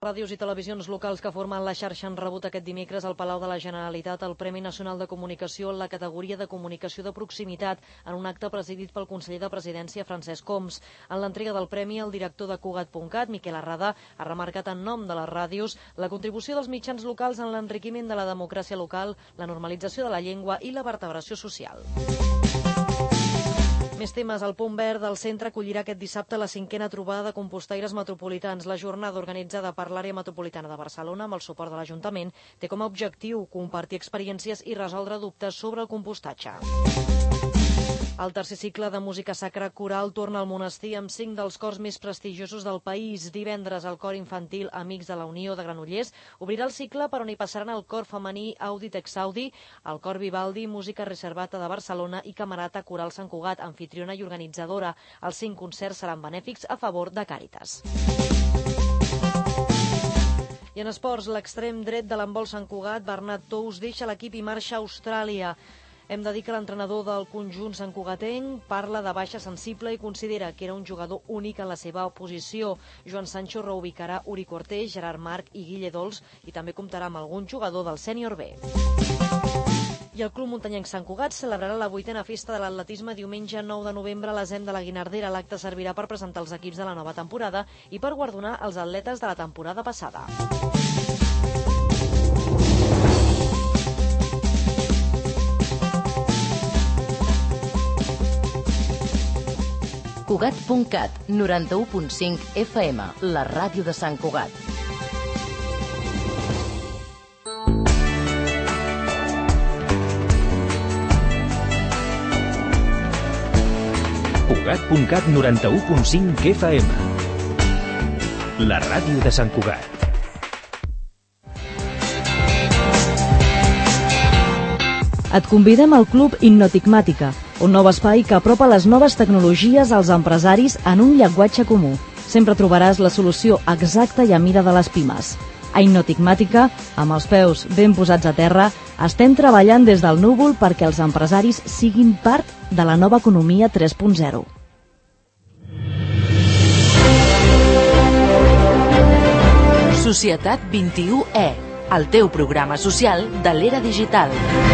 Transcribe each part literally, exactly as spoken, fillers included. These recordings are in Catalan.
ràdios i televisions locals que formen la xarxa han rebut aquest dimecres al Palau de la Generalitat el Premi Nacional de Comunicació en la categoria de Comunicació de Proximitat en un acte presidit pel conseller de Presidència Francesc Homs. En l'entrega del premi, el director de Cugat punt cat, Miquel Arrada, ha remarcat en nom de les ràdios la contribució dels mitjans locals en l'enriquiment de la democràcia local, la normalització de la llengua i la vertebració social. Més temes. El Punt Verd del centre acollirà aquest dissabte la cinquena trobada de compostaires metropolitans. La jornada organitzada per l'àrea metropolitana de Barcelona amb el suport de l'Ajuntament té com a objectiu compartir experiències i resoldre dubtes sobre el compostatge. El tercer cicle de música sacra coral torna al monestir amb cinc dels cors més prestigiosos del país. Divendres, el cor infantil Amics de la Unió de Granollers obrirà el cicle per on hi passaran el cor femení Audi Texaudi, el cor Vivaldi, Música Reservata de Barcelona i Camerata Coral Sant Cugat, anfitriona i organitzadora. Els cinc concerts seran benèfics a favor de Càritas. I en esports, l'extrem dret de l'handbol Sant Cugat, Bernat Tous, deixa l'equip i marxa a Austràlia. Hem de dir que l'entrenador del conjunt santcugatenc parla de baixa sensible i considera que era un jugador únic en la seva posició. Joan Sancho reubicarà Uri Cortés, Gerard Marc i Guille Dols i també comptarà amb algun jugador del sènior B. I el Club Muntanyenc Sant Cugat celebrarà la vuitena festa de l'atletisme diumenge nou de novembre a l'Asem de la Guinardera. L'acte servirà per presentar els equips de la nova temporada i per guardonar els atletes de la temporada passada. Cugat punt cat, noranta-u punt cinc F M, la ràdio de Sant Cugat. Cugat punt cat, noranta-u punt cinc F M, la ràdio de Sant Cugat. Et convidem al Club Innotigmàtica, un nou espai que apropa les noves tecnologies als empresaris en un llenguatge comú. Sempre trobaràs la solució exacta i a mida de les pimes. A Innotigmàtica, amb els peus ben posats a terra, estem treballant des del núvol perquè els empresaris siguin part de la nova economia tres punt zero. Societat vint-i-u E, el teu programa social de l'era digital.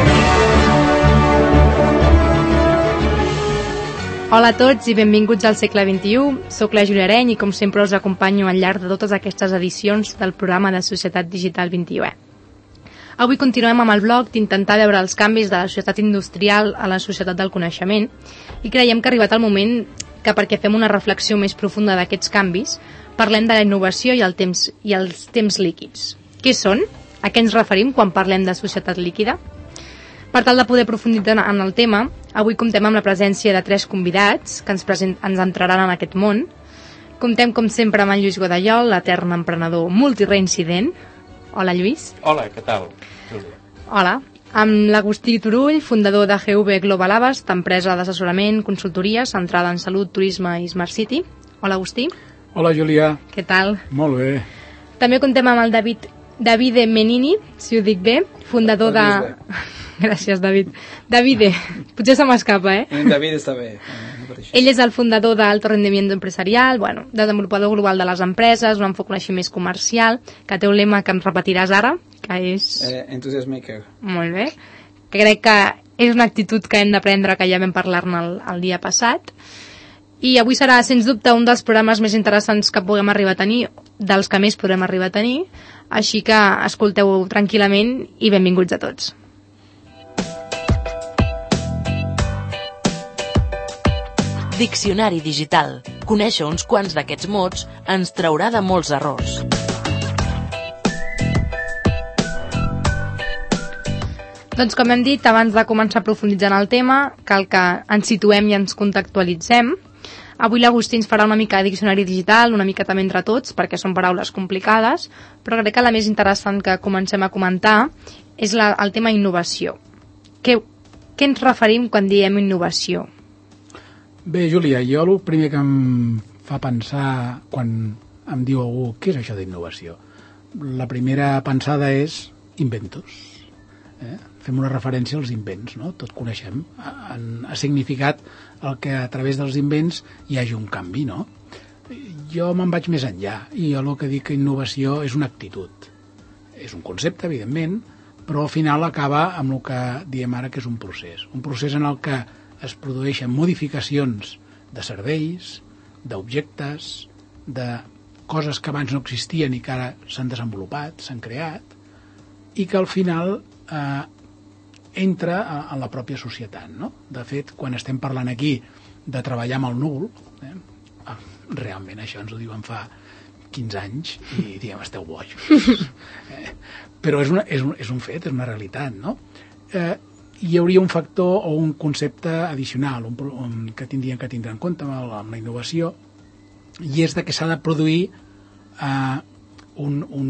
Hola a tots i benvinguts al segle vint-i-u. Soc la Júlia Areny i com sempre us acompanyo al llarg de totes aquestes edicions del programa de Societat Digital vint-i-u E. Avui continuem amb el blog d'intentar veure els canvis de la societat industrial a la societat del coneixement i creiem que ha arribat el moment que perquè fem una reflexió més profunda d'aquests canvis parlem de la innovació i, el temps, i els temps líquids. Què són? A què ens referim quan parlem de societat líquida? Per tal de poder aprofundir en el tema, avui comptem amb la presència de tres convidats que ens, present, ens entraran en aquest món. Comptem, com sempre, amb en Lluís Godallol, l'etern emprenedor multireincident. Hola, Lluís. Hola, què tal? Hola. Amb l'Agustí Turull, fundador de G V Global Avast, empresa d'assessorament, consultoria, centrada en salut, turisme i Smart City. Hola, Agustí. Hola, Júlia. Què tal? Molt bé. També comptem amb el David, Davide Menini, si ho dic bé, fundador de... Gràcies, David. Davide, potser se m'escapa, eh? David està bé. Ell és el fundador d'Alto Rendimiento Empresarial, bueno, desenvolupador global de les empreses, un enfoc així més comercial, que té un lema que em repetiràs ara, que és... Eh, Enthusiast Maker. Molt bé. Que crec que és una actitud que hem d'aprendre, que ja vam parlar-ne el, el dia passat. I avui serà, sens dubte, un dels programes més interessants que puguem arribar a tenir, dels que més podrem arribar a tenir, així que escolteu tranquil·lament i benvinguts a tots. Diccionari digital. Conèixer uns quants d'aquests mots ens traurà de molts errors. Doncs com hem dit, abans de començar a profunditzar en el tema, cal que ens situem i ens contextualitzem. Avui l'Agustí ens farà una mica de diccionari digital, una mica també entre tots, perquè són paraules complicades, però crec que la més interessant que comencem a comentar és la, el tema innovació. Què, què ens referim quan diem innovació? Bé, Júlia, jo el primer que em fa pensar quan em diu algú què és això d'innovació? La primera pensada és inventos. Eh? Fem una referència als invents, no? Tot coneixem. Ha, ha significat el que a través dels invents hi hagi un canvi, no? Jo me'n vaig més enllà i jo el que dic que innovació és una actitud. És un concepte, evidentment, però al final acaba amb el que diem ara que és un procés. Un procés en el que es produeixen modificacions de serveis, d'objectes, de coses que abans no existien i que ara s'han desenvolupat, s'han creat, i que al final eh, entra a, a la pròpia societat, no? De fet, quan estem parlant aquí de treballar amb el núvol, eh, realment això ens ho diuen fa quinze anys i diem, esteu bojos. eh, però és, una, és, un, és un fet, és una realitat, no? Eh, hi hauria un factor o un concepte addicional un, un, que tindríem que tindre en compte amb, amb la innovació, i és de que s'ha de produir eh, un, un,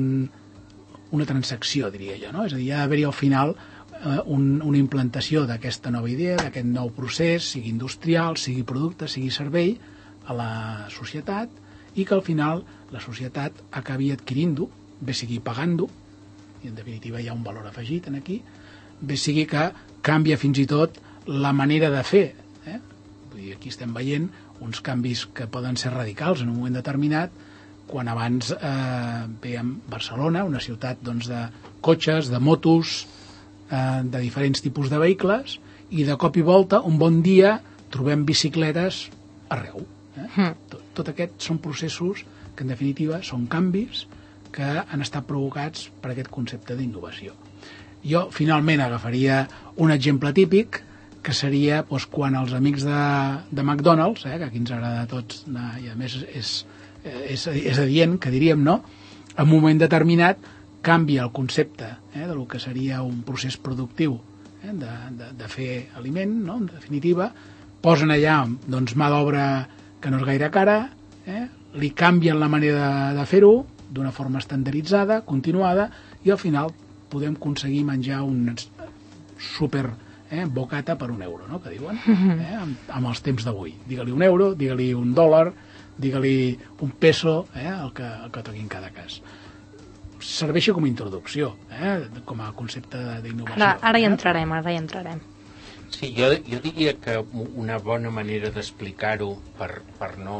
una transacció, diria jo, no? És a dir, hi ha d'haver-hi al final eh, un, una implantació d'aquesta nova idea, d'aquest nou procés, sigui industrial, sigui producte, sigui servei, a la societat, i que al final la societat acabi adquirint-ho, bé sigui pagant-ho, i en definitiva hi ha un valor afegit en aquí, bé sigui que canvia fins i tot la manera de fer. Eh? Vull dir, aquí estem veient uns canvis que poden ser radicals en un moment determinat, quan abans eh, veiem Barcelona, una ciutat doncs, de cotxes, de motos, eh, de diferents tipus de vehicles, i de cop i volta, un bon dia, trobem bicicletes arreu. Eh? Mm. Tot, tot aquests són processos que, en definitiva, són canvis que han estat provocats per aquest concepte d'innovació. Jo, finalment, agafaria un exemple típic, que seria doncs, quan els amics de, de McDonald's, eh, que aquí ens agrada a tots, anar, i a més és, és, és adient, que diríem, no? En un moment determinat canvia el concepte eh, del que seria un procés productiu eh, de, de, de fer aliment, no? En definitiva, posen allà doncs, mà d'obra que no és gaire cara, eh, li canvien la manera de, de fer-ho d'una forma estandarditzada, continuada, i al final podem aconseguir menjar un super eh, bocata per un euro, no?, que diuen, eh, amb, amb els temps d'avui. Digue-li un euro, digue-li un dòlar, digue-li un peso, eh, el que, el que toqui en cada cas. Serveixi com a introducció, eh, com a concepte d'innovació. Ara, ara hi eh? entrarem, ara hi entrarem. Sí, jo, jo diria que una bona manera d'explicar-ho per, per no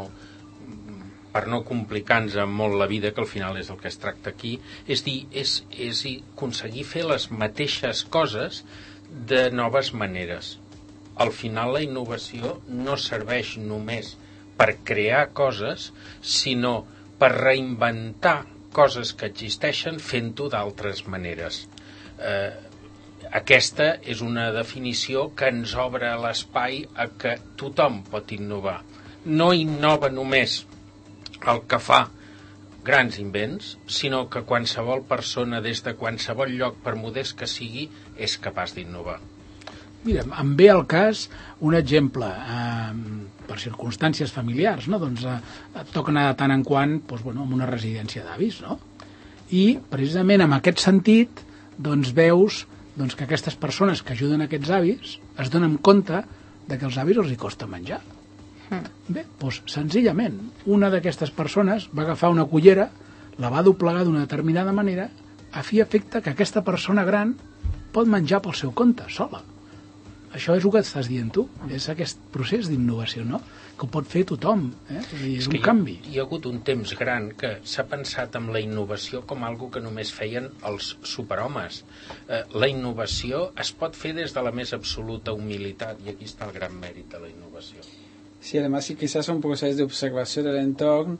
per no complicar-nos molt la vida, que al final és el que es tracta aquí, és dir, és, és aconseguir fer les mateixes coses de noves maneres. Al final la innovació no serveix només per crear coses, sinó per reinventar coses que existeixen fent-ho d'altres maneres. Eh, aquesta és una definició que ens obre l'espai a que tothom pot innovar. No innova només el que fa grans invents, sinó que qualsevol persona des de qualsevol lloc, per modest que sigui, és capaç d'innovar. Mira, em ve al cas un exemple, eh, per circumstàncies familiars, no? Doncs eh, et toca anar de tant en quant doncs, bueno, en una residència d'avis, no? I precisament en aquest sentit doncs veus doncs, que aquestes persones que ajuden aquests avis es donen compte de que els avis els hi costa menjar. Bé, doncs senzillament una d'aquestes persones va agafar una cullera, la va doblegar d'una determinada manera a fi i efecte que aquesta persona gran pot menjar pel seu compte, sola. Això és el que estàs dient tu, és aquest procés d'innovació, no? Que ho pot fer tothom, eh? És, dir, és un hi, canvi. Hi ha hagut un temps gran que s'ha pensat en la innovació com algo que només feien els superhomes. Eh, la innovació es pot fer des de la més absoluta humilitat, i aquí està el gran mèrit de la innovació. Sí, además sí, quizás un procés d'observació de l'entorn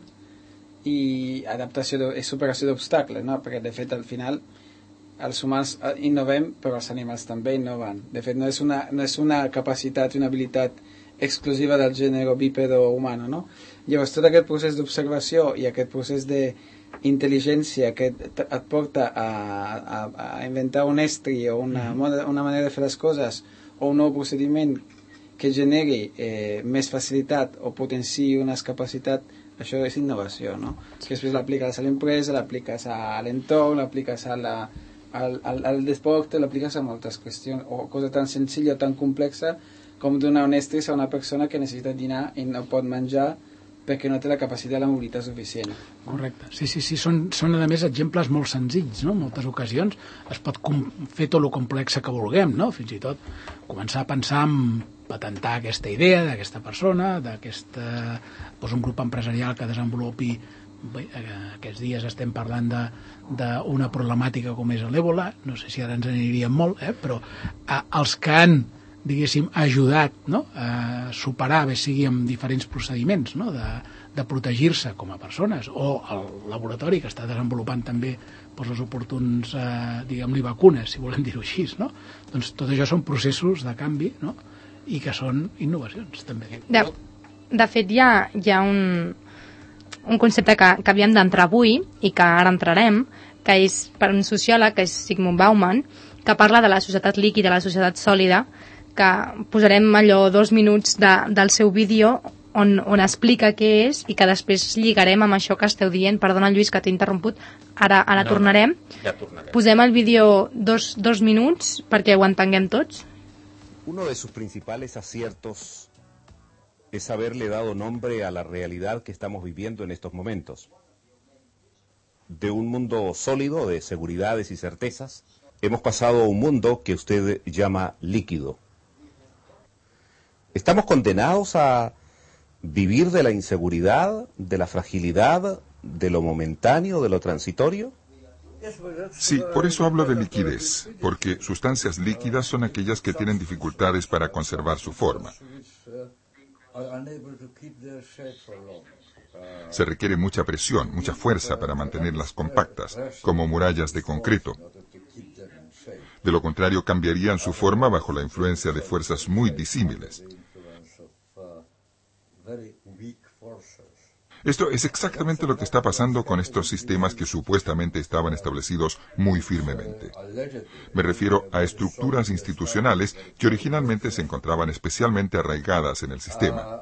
i adaptació de, i superació d'obstacles, no? Perquè de fet al final els humans innovem, però els animals també innoven. De fet no és una, no és una capacitat, una habilitat exclusiva del gènere bípedo humano, no? Llavors tot aquest procés d'observació i aquest procés d'intel·ligència que et, et porta a, a, a inventar un estri o una, mm-hmm. una manera de fer les coses o un nou procediment que generi eh, més facilitat o potenciï una capacitat, això és innovació, no? Que després l'apliques a l'empresa, l'apliques a l'entorn, l'apliques a la, al, al, al desport, l'apliques a moltes qüestions, o cosa tan senzilla o tan complexa com donar un estris a una persona que necessita dinar i no pot menjar perquè no té la capacitat de la mobilitat suficient. Correcte. Sí, sí, sí, són, són a més exemples molt senzills, no? En moltes ocasions es pot com, fer tot el complex que vulguem, no? Fins i tot començar a pensar en patentar aquesta idea d'aquesta persona, d'aquesta, doncs un grup empresarial que desenvolupi. Bé, aquests dies estem parlant d'una problemàtica com és l'èbola, no sé si ara ens aniríem molt, eh? Però eh, els que han, diguéssim, ajudat, no?, a superar, bé sigui amb diferents procediments, no?, de, de protegir-se com a persones, o el laboratori que està desenvolupant també doncs, els oportuns, eh, diguem-li, vacunes, si volem dir-ho així, no? Doncs tot això són processos de canvi, no?, i que són innovacions, també. De, de fet, hi ha, hi ha un... un concepte que, que havíem d'entrar avui i que ara entrarem, que és per un sociòleg, que és Zygmunt Bauman, que parla de la societat líquida, la societat sòlida, que posarem allò dos minuts de, del seu vídeo on, on explica què és i que després lligarem amb això que esteu dient. Perdona, Lluís, que t'he interromput, ara, ara no, tornarem. No, ja tornarem. Posem el vídeo dos, dos minuts perquè ho entenguem tots. Uno de sus principales aciertos es haberle dado nombre a la realidad que estamos viviendo en estos momentos. De un mundo sólido, de seguridades y certezas, hemos pasado a un mundo que usted llama líquido. ¿Estamos condenados a vivir de la inseguridad, de la fragilidad, de lo momentáneo, de lo transitorio? Sí, por eso hablo de liquidez, porque sustancias líquidas son aquellas que tienen dificultades para conservar su forma. Se requiere mucha presión, mucha fuerza para mantenerlas compactas, como murallas de concreto. De lo contrario, cambiarían su forma bajo la influencia de fuerzas muy disímiles. Esto es exactamente lo que está pasando con estos sistemas que supuestamente estaban establecidos muy firmemente. Me refiero a estructuras institucionales que originalmente se encontraban especialmente arraigadas en el sistema.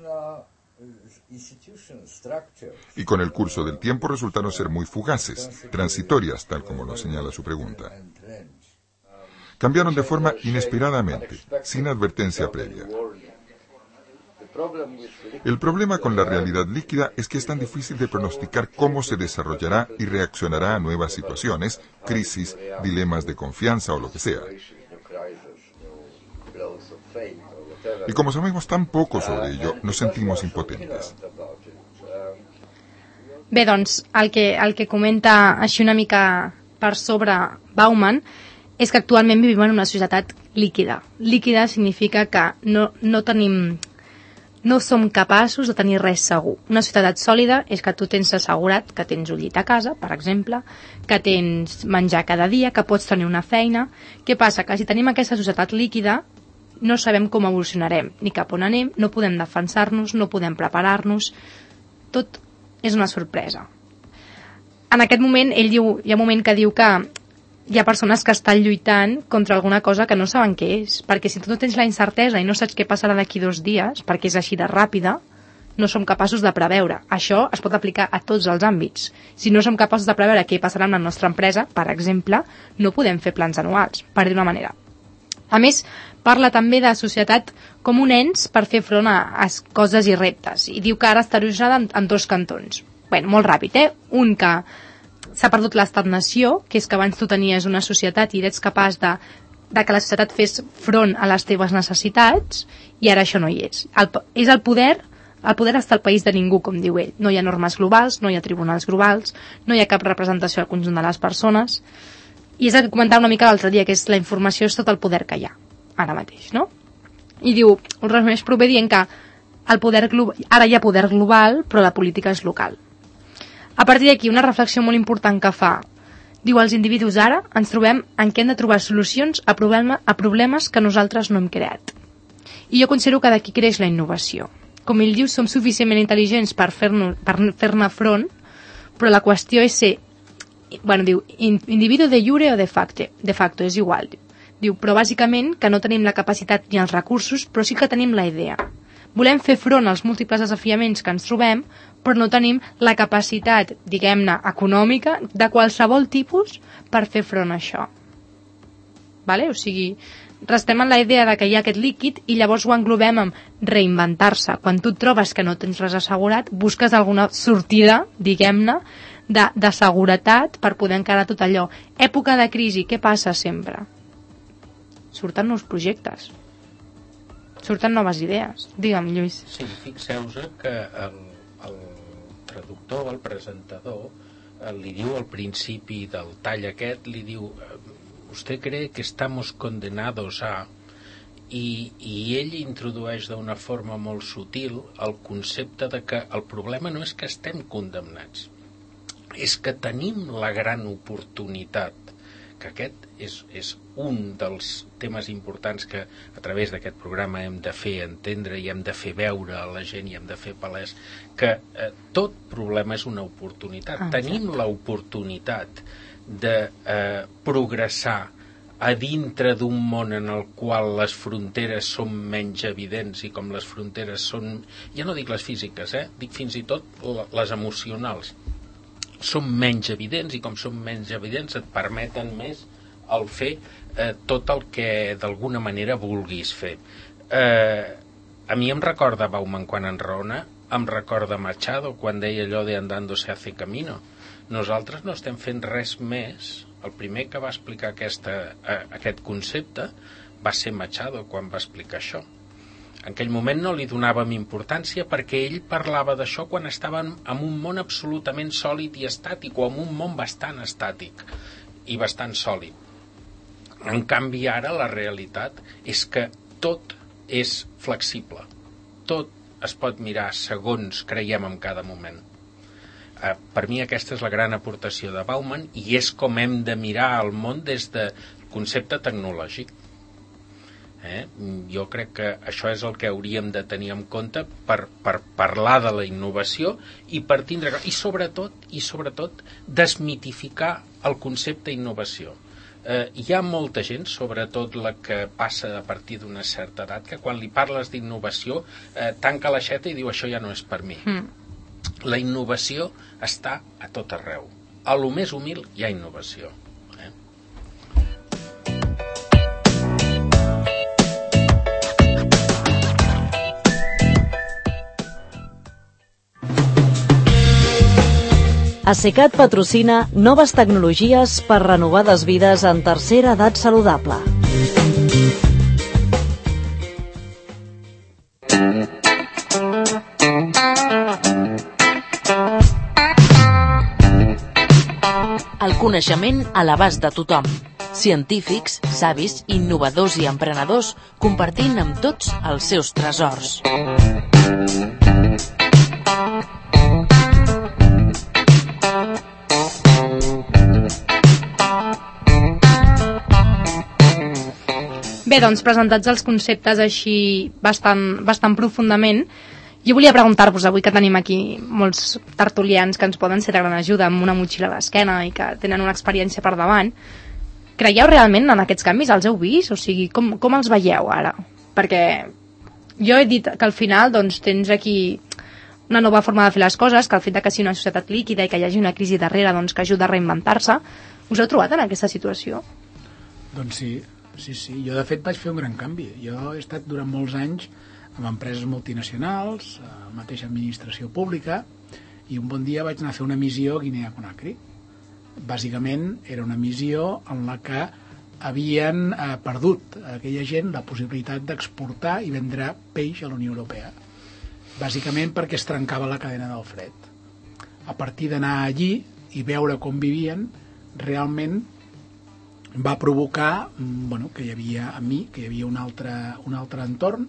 Y con el curso del tiempo resultaron ser muy fugaces, transitorias, tal como lo señala su pregunta. Cambiaron de forma inesperadamente, sin advertencia previa. El problema con la realidad líquida es que es tan difícil de pronosticar cómo se desarrollará y reaccionará a nuevas situaciones, crisis, dilemas de confianza o lo que sea. Y como sabemos tan poco sobre ello, nos sentimos impotentes. Bé, doncs, el que, el que comenta així una mica per sobre Bauman és que actualment vivim en una societat líquida. Líquida significa que no, no tenim... no som capaços de tenir res segur. Una societat sòlida és que tu tens assegurat que tens un llit a casa, per exemple, que tens menjar cada dia, que pots tenir una feina. Què passa? Que si tenim aquesta societat líquida no sabem com evolucionarem, ni cap on anem, no podem defensar-nos, no podem preparar-nos, tot és una sorpresa. En aquest moment, ell diu, hi ha un moment que diu que hi ha persones que estan lluitant contra alguna cosa que no saben què és, perquè si tu no tens la incertesa i no saps què passarà d'aquí dos dies, perquè és així de ràpida, no som capaços de preveure. Això es pot aplicar a tots els àmbits. Si no som capaços de preveure què passarà amb la nostra empresa, per exemple, no podem fer plans anuals, per dir-ho d'una manera. A més, parla també de societat com un ens per fer front a, a coses i reptes, i diu que ara està erosionada en, en dos cantons. Bé, molt ràpid, eh? Un que s'ha perdut l'estat-nació, que és que abans tu tenies una societat i eres capaç de, de que la societat fes front a les teves necessitats, i ara això no hi és. El, és el poder, el poder està al país de ningú, com diu ell. No hi ha normes globals, no hi ha tribunals globals, no hi ha cap representació al conjunt de les persones, i és el que comentava una mica l'altre dia, que és la informació és tot el poder que hi ha, ara mateix, no? I diu, res més prové dient que el poder global, ara hi ha poder global, però la política és local. A partir d'aquí, una reflexió molt important que fa. Diu, els individus ara ens trobem en què hem de trobar solucions a, problema, a problemes que nosaltres no hem creat. I jo considero que d'aquí creix la innovació. Com ell diu, som suficientment intel·ligents per fer-ne per fer-ne front, però la qüestió és ser, bueno, diu, individu de jure o de facto, de facto, és igual. Diu, però bàsicament que no tenim la capacitat ni els recursos, però sí que tenim la idea. Volem fer front als múltiples desafiaments que ens trobem, però no tenim la capacitat, diguem-ne, econòmica de qualsevol tipus per fer front a això. Vale? O sigui, restem en la idea de que hi ha aquest líquid i llavors ho englobem amb reinventar-se. Quan tu et trobes que no tens res assegurat, busques alguna sortida, diguem-ne, de, de seguretat per poder encarar tot allò. Època de crisi, què passa sempre? Surten nous projectes. surten noves idees. Digue'm, Lluís. Sí, fixeu-vos que el, el traductor, el presentador, li diu al principi del tall aquest, li diu, «Usted cree que estamos condenados a...» I, i ell introdueix d'una forma molt sutil el concepte de que el problema no és que estem condemnats, és que tenim la gran oportunitat, que aquest és, és un dels temes importants que a través d'aquest programa hem de fer entendre i hem de fer veure a la gent i hem de fer palès, que eh, tot problema és una oportunitat. Ah, tenim l'oportunitat de eh, progressar a dintre d'un món en el qual les fronteres són menys evidents i com les fronteres són, ja no dic les físiques, eh? Dic fins i tot les emocionals, són menys evidents i com són menys evidents et permeten més el fer eh, tot el que d'alguna manera vulguis fer. Eh, a mi em recorda Bauman quan enraona, em recorda Machado quan deia allò de andando se hace camino. Nosaltres no estem fent res més. El primer que va explicar aquesta, eh, aquest concepte va ser Machado quan va explicar això. En aquell moment no li donàvem importància perquè ell parlava d'això quan estàvem en un món absolutament sòlid i estàtic, o en un món bastant estàtic i bastant sòlid. En canvi ara la realitat és que tot és flexible, tot es pot mirar segons creiem en cada moment. Eh, per mi aquesta és la gran aportació de Bauman i és com hem de mirar el món des del concepte tecnològic. Eh? Jo crec que això és el que hauríem de tenir en compte per, per parlar de la innovació i per tindre, i sobretot i sobretot desmitificar el concepte innovació. Eh, hi ha molta gent, sobretot la que passa a partir d'una certa edat, que quan li parles d'innovació eh, tanca l'aixeta i diu això ja no és per mi. Mm. La innovació està a tot arreu. A lo més humil hi ha innovació. ASECAT patrocina noves tecnologies per renovar les vides en tercera edat saludable. El coneixement a l'abast de tothom. Científics, savis, innovadors i emprenedors compartint amb tots els seus tresors. Bé, doncs, presentats els conceptes així bastant, bastant profundament, jo volia preguntar-vos, avui que tenim aquí molts tertulians que ens poden ser de gran ajuda amb una motxilla a l'esquena i que tenen una experiència per davant, creieu realment en aquests canvis? Els heu vist? O sigui, com, com els veieu ara? Perquè jo he dit que al final doncs, tens aquí una nova forma de fer les coses, que el fet de que sigui una societat líquida i que hi hagi una crisi darrere doncs, que ajuda a reinventar-se. Us heu trobat en aquesta situació? Doncs sí. Sí, sí, jo de fet vaig fer un gran canvi. Jo he estat durant molts anys amb empreses multinacionals, a la mateixa administració pública, i un bon dia vaig anar a fer una missió a Guinea-Conakry. Bàsicament era una missió en la que havien eh, perdut aquella gent la possibilitat d'exportar i vendre peix a la Unió Europea. Bàsicament perquè es trencava la cadena del fred. A partir d'anar allí i veure com vivien, realment va provocar bueno, que hi havia a mi, que hi havia un altre, un altre entorn,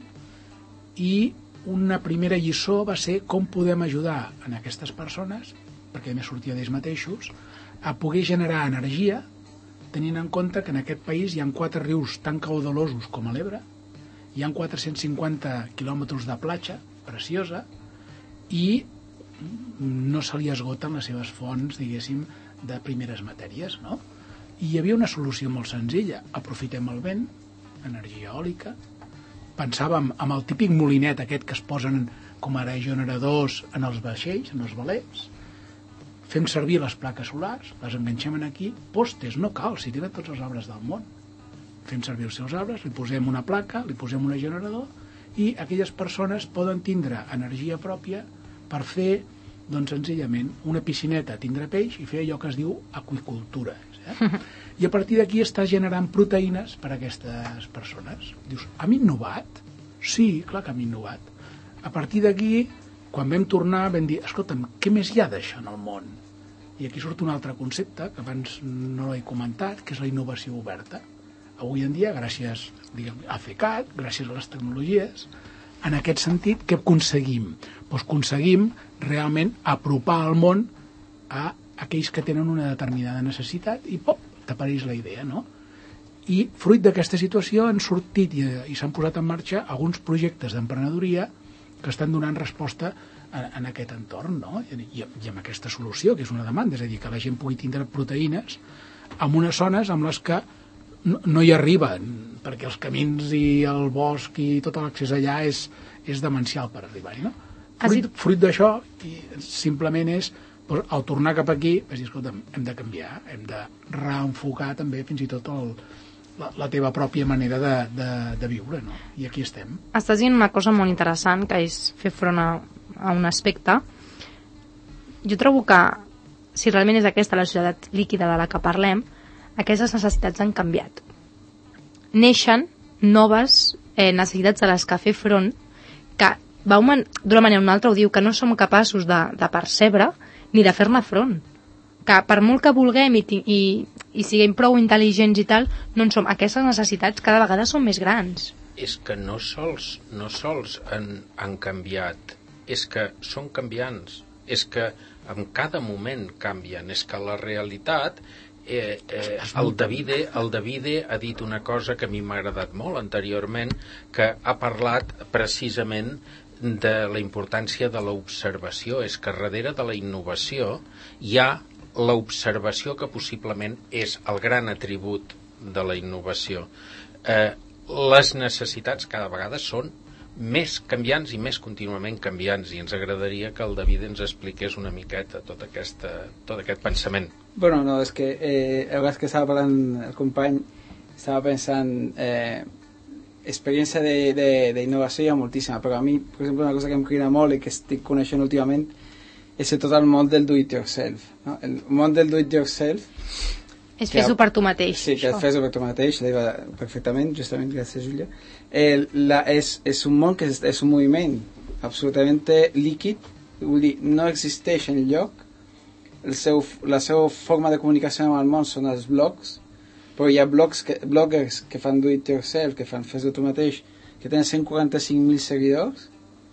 i una primera lliçó va ser com podem ajudar en aquestes persones, perquè a més sortia d'ells mateixos, a poder generar energia, tenint en compte que en aquest país hi ha quatre rius tan caudalosos com a l'Ebre, hi ha quatre-cents cinquanta quilòmetres de platja preciosa i no se li esgoten les seves fonts, diguéssim, de primeres matèries, no? I hi havia una solució molt senzilla. Aprofitem el vent, energia eòlica. Pensàvem en el típic molinet aquest que es posen com a generadors en els vaixells, en els velers. Fem servir les plaques solars, les enganxem aquí. Postes, no cal, si tenen tots els arbres del món. Fem servir els seus arbres, li posem una placa, li posem un generador i aquelles persones poden tindre energia pròpia per fer, doncs senzillament, una piscineta, tindre peix i fer allò que es diu aqüicultura. Eh? I a partir d'aquí està generant proteïnes per a aquestes persones. Dius, hem innovat? Sí, clar que hem innovat. A partir d'aquí, quan vam tornar, vam dir, escolta'm, què més hi ha d'això en el món? I aquí surt un altre concepte, que abans no l'he comentat, que és la innovació oberta. Avui en dia, gràcies diguem, a FECAT, gràcies a les tecnologies, en aquest sentit, què aconseguim? Doncs aconseguim realment apropar el món a aquells que tenen una determinada necessitat i, pop, t'apareix la idea, no? I fruit d'aquesta situació han sortit i, i s'han posat en marxa alguns projectes d'emprenedoria que estan donant resposta en, en aquest entorn, no? I, i amb aquesta solució, que és una demanda, és a dir, que la gent pugui tindre proteïnes en unes zones amb les que no, no hi arriben, perquè els camins i el bosc i tot l'accés allà és, és demencial per arribar-hi, no? Fruit, fruit d'això, i simplement és, doncs, al tornar cap aquí, vas dir, escolta, hem de canviar, hem de reenfocar també fins i tot el, la, la teva pròpia manera de, de, de viure, no? I aquí estem. Estàs dient una cosa molt interessant, que és fer front a, a un aspecte. Jo trobo que, si realment és aquesta la societat líquida de la que parlem, aquestes necessitats han canviat. Neixen noves eh, necessitats a les que fer front, que Bauman, d'una manera o una altra, ho diu, que no som capaços de, de percebre ni de fer-ne front. Que per molt que vulguem i, i, i siguem prou intel·ligents i tal, no en som. Aquestes necessitats cada vegada són més grans. És que no sols, no sols han, han canviat, és que són canviants, és que en cada moment canvien, és que la realitat... Eh, eh, el Davide, el Davide ha dit una cosa que a mi m'ha agradat molt anteriorment, que ha parlat precisament de la importància de l'observació. És que darrere de la innovació hi ha l'observació, que possiblement és el gran atribut de la innovació. Eh, les necessitats cada vegada són més canviants i més contínuament canviants, i ens agradaria que el David ens expliqués una miqueta tot, aquesta, tot aquest pensament. Bueno, no, és que eh, a vegades que estava parlant el company, estava pensant eh, experiència d'innovació hi ha moltíssima, però a mi, per exemple, una cosa que em crida molt i que estic coneixent últimament és tot el món del do-it-yourself, no? El món del do-it-yourself és fes-ho per tu mateix. Sí, que fes-ho per tu mateix, la diva perfectament, justament, gràcies, Júlia. El, la, és, és un món que és, és un moviment absolutament líquid, vull dir, no existeix en lloc, el seu, la seva forma de comunicació amb el món són els blogs, però hi ha blogs que, bloggers que fan do-it-yourself, que fan fes-ho tu mateix, que tenen cent quaranta-cinc mil seguidors,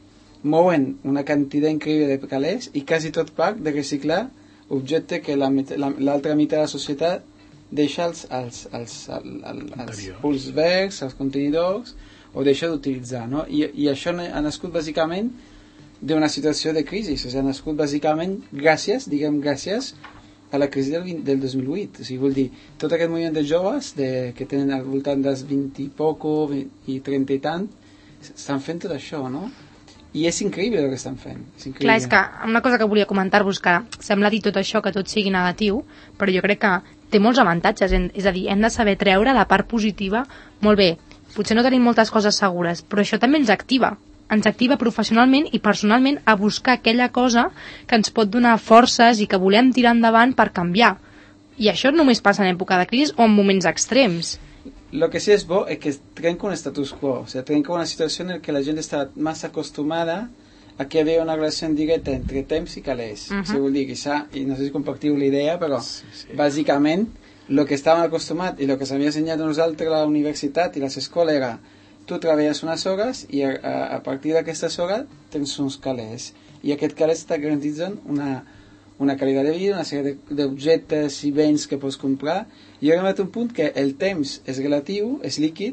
mouen una quantitat increïble de calés i quasi tot part de reciclar objecte que l'altra la, la, meitat de la societat deixa els, els, els, els, els, els puls verds, els contenidors, o deixa d'utilitzar, no? I, i això ha nascut bàsicament d'una situació de crisi, o sigui, ha nascut bàsicament gràcies, diguem gràcies a la crisi del, del dos mil vuit. O sigui, vol dir, tot aquest moviment de joves de, que tenen al voltant dels vint i poco i trenta i tant, estan fent tot això, no? I és increïble el que estan fent. És increïble. Clar, és que una cosa que volia comentar-vos, que sembla dir tot això que tot sigui negatiu, però jo crec que té molts avantatges, és a dir, hem de saber treure la part positiva. Molt bé, potser no tenim moltes coses segures, però això també ens activa, ens activa professionalment i personalment a buscar aquella cosa que ens pot donar forces i que volem tirar endavant per canviar. I això només passa en època de crisi o en moments extrems. Lo que sí és bo és que trenca un status quo, o sigui, trenca una situació en què la gent està massa acostumada a que hi havia una relació directa entre temps i calés. Uh -huh. O sigui, vol dir que ja, i no sé si compartiu la idea, però sí, sí. Bàsicament el que estàvem acostumats i el que s'havia ensenyat a nosaltres a la universitat i a les escoles era tu treballes unes hores i a, a, a partir d'aquestes hores tens uns calés i aquest calés està garantitzant una, una qualitat de vida, una sèrie d'objectes i béns que pots comprar, i arriba a un punt que el temps és relatiu, és líquid,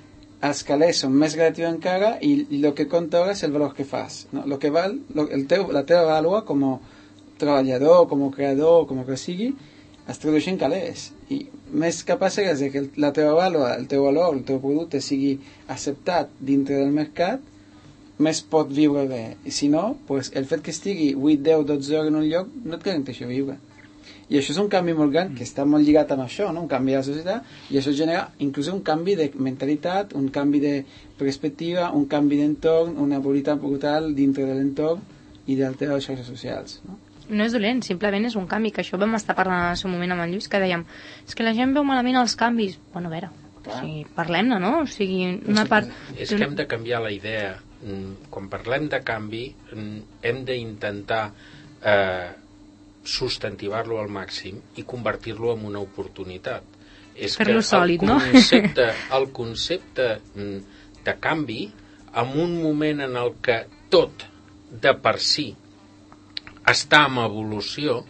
els calés són més relatius encara i, i el que compta ara és el valor que fas, no? Lo que val, lo, el teu, la teva vàlua com a treballador, com a creador, com que sigui, es tradueix en calés, i més capaç és que la teva vàlua, el teu valor, el teu producte sigui acceptat dintre del mercat, més pot viure bé. I si no, pues, el fet que estigui vuit, deu, dotze hores en un lloc no et garanteix viure. I això és un canvi molt gran que està molt lligat amb això, no? Un canvi de la societat, i això genera inclús un canvi de mentalitat, un canvi de perspectiva, un canvi d'entorn, una voluntat brutal dintre de l'entorn i de les xarxes socials, no? No és dolent, simplement és un canvi, que això vam estar parlant en el seu moment amb el Lluís, que dèiem, és que la gent veu malament els canvis. Bueno, a veure, O sigui, parlem-ne, no? O sigui, una part... És que hem de canviar la idea. Quan parlem de canvi, hem d'intentar eh, substantivar-lo al màxim i convertir-lo en una oportunitat. És que el sòlid, concepte, no? el concepte de canvi, en un moment en el que tot de per si està en evolució,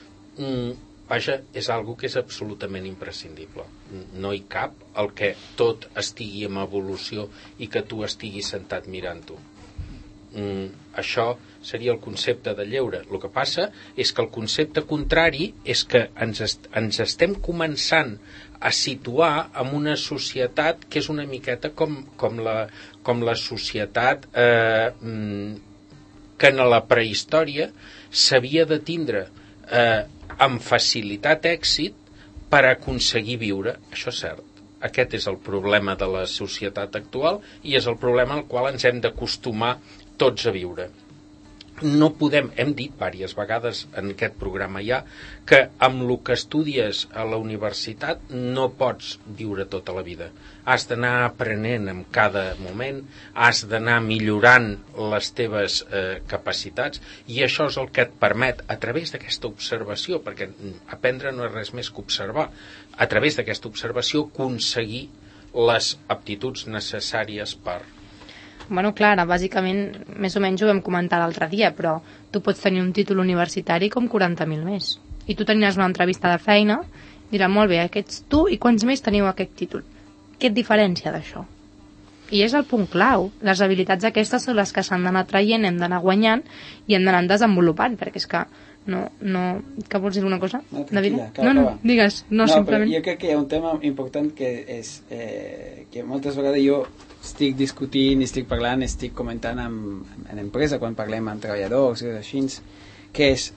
vaja, és algo que és absolutament imprescindible. No hi cap el que tot estigui en evolució i que tu estiguis sentat mirant-ho. Mm, això seria el concepte de lleure. El que passa és que el concepte contrari és que ens, est ens estem començant a situar en una societat que és una miqueta com, com, la, com la societat eh, que en la prehistòria s'havia de tindre eh, amb facilitat èxit per aconseguir viure. Això és cert. Aquest és el problema de la societat actual i és el problema al qual ens hem d'acostumar tots a viure. No podem, hem dit diverses vegades en aquest programa ja, que amb el que estudies a la universitat no pots viure tota la vida. Has d'anar aprenent en cada moment, has d'anar millorant les teves eh, capacitats i això és el que et permet, a través d'aquesta observació, perquè aprendre no és res més que observar, a través d'aquesta observació aconseguir les aptituds necessàries per... Bueno, clar, bàsicament, més o menys ho vam comentar l'altre dia, però tu pots tenir un títol universitari com quaranta mil més. I tu teniràs una entrevista de feina, dirà, molt bé, aquests tu i quants més teniu aquest títol? Què et diferència d'això? I és el punt clau. Les habilitats aquestes són les que s'han d'anar traient, hem d'anar guanyant i hem d'anar desenvolupant, perquè és que no... no... Que vols dir una cosa? No, tranquil·la, no, no, digues. No, no simplement... jo crec que hi ha un tema important que és eh, que moltes vegades jo estic discutint, estic parlant, estic comentant amb, en empresa, quan parlem amb treballadors i així, que és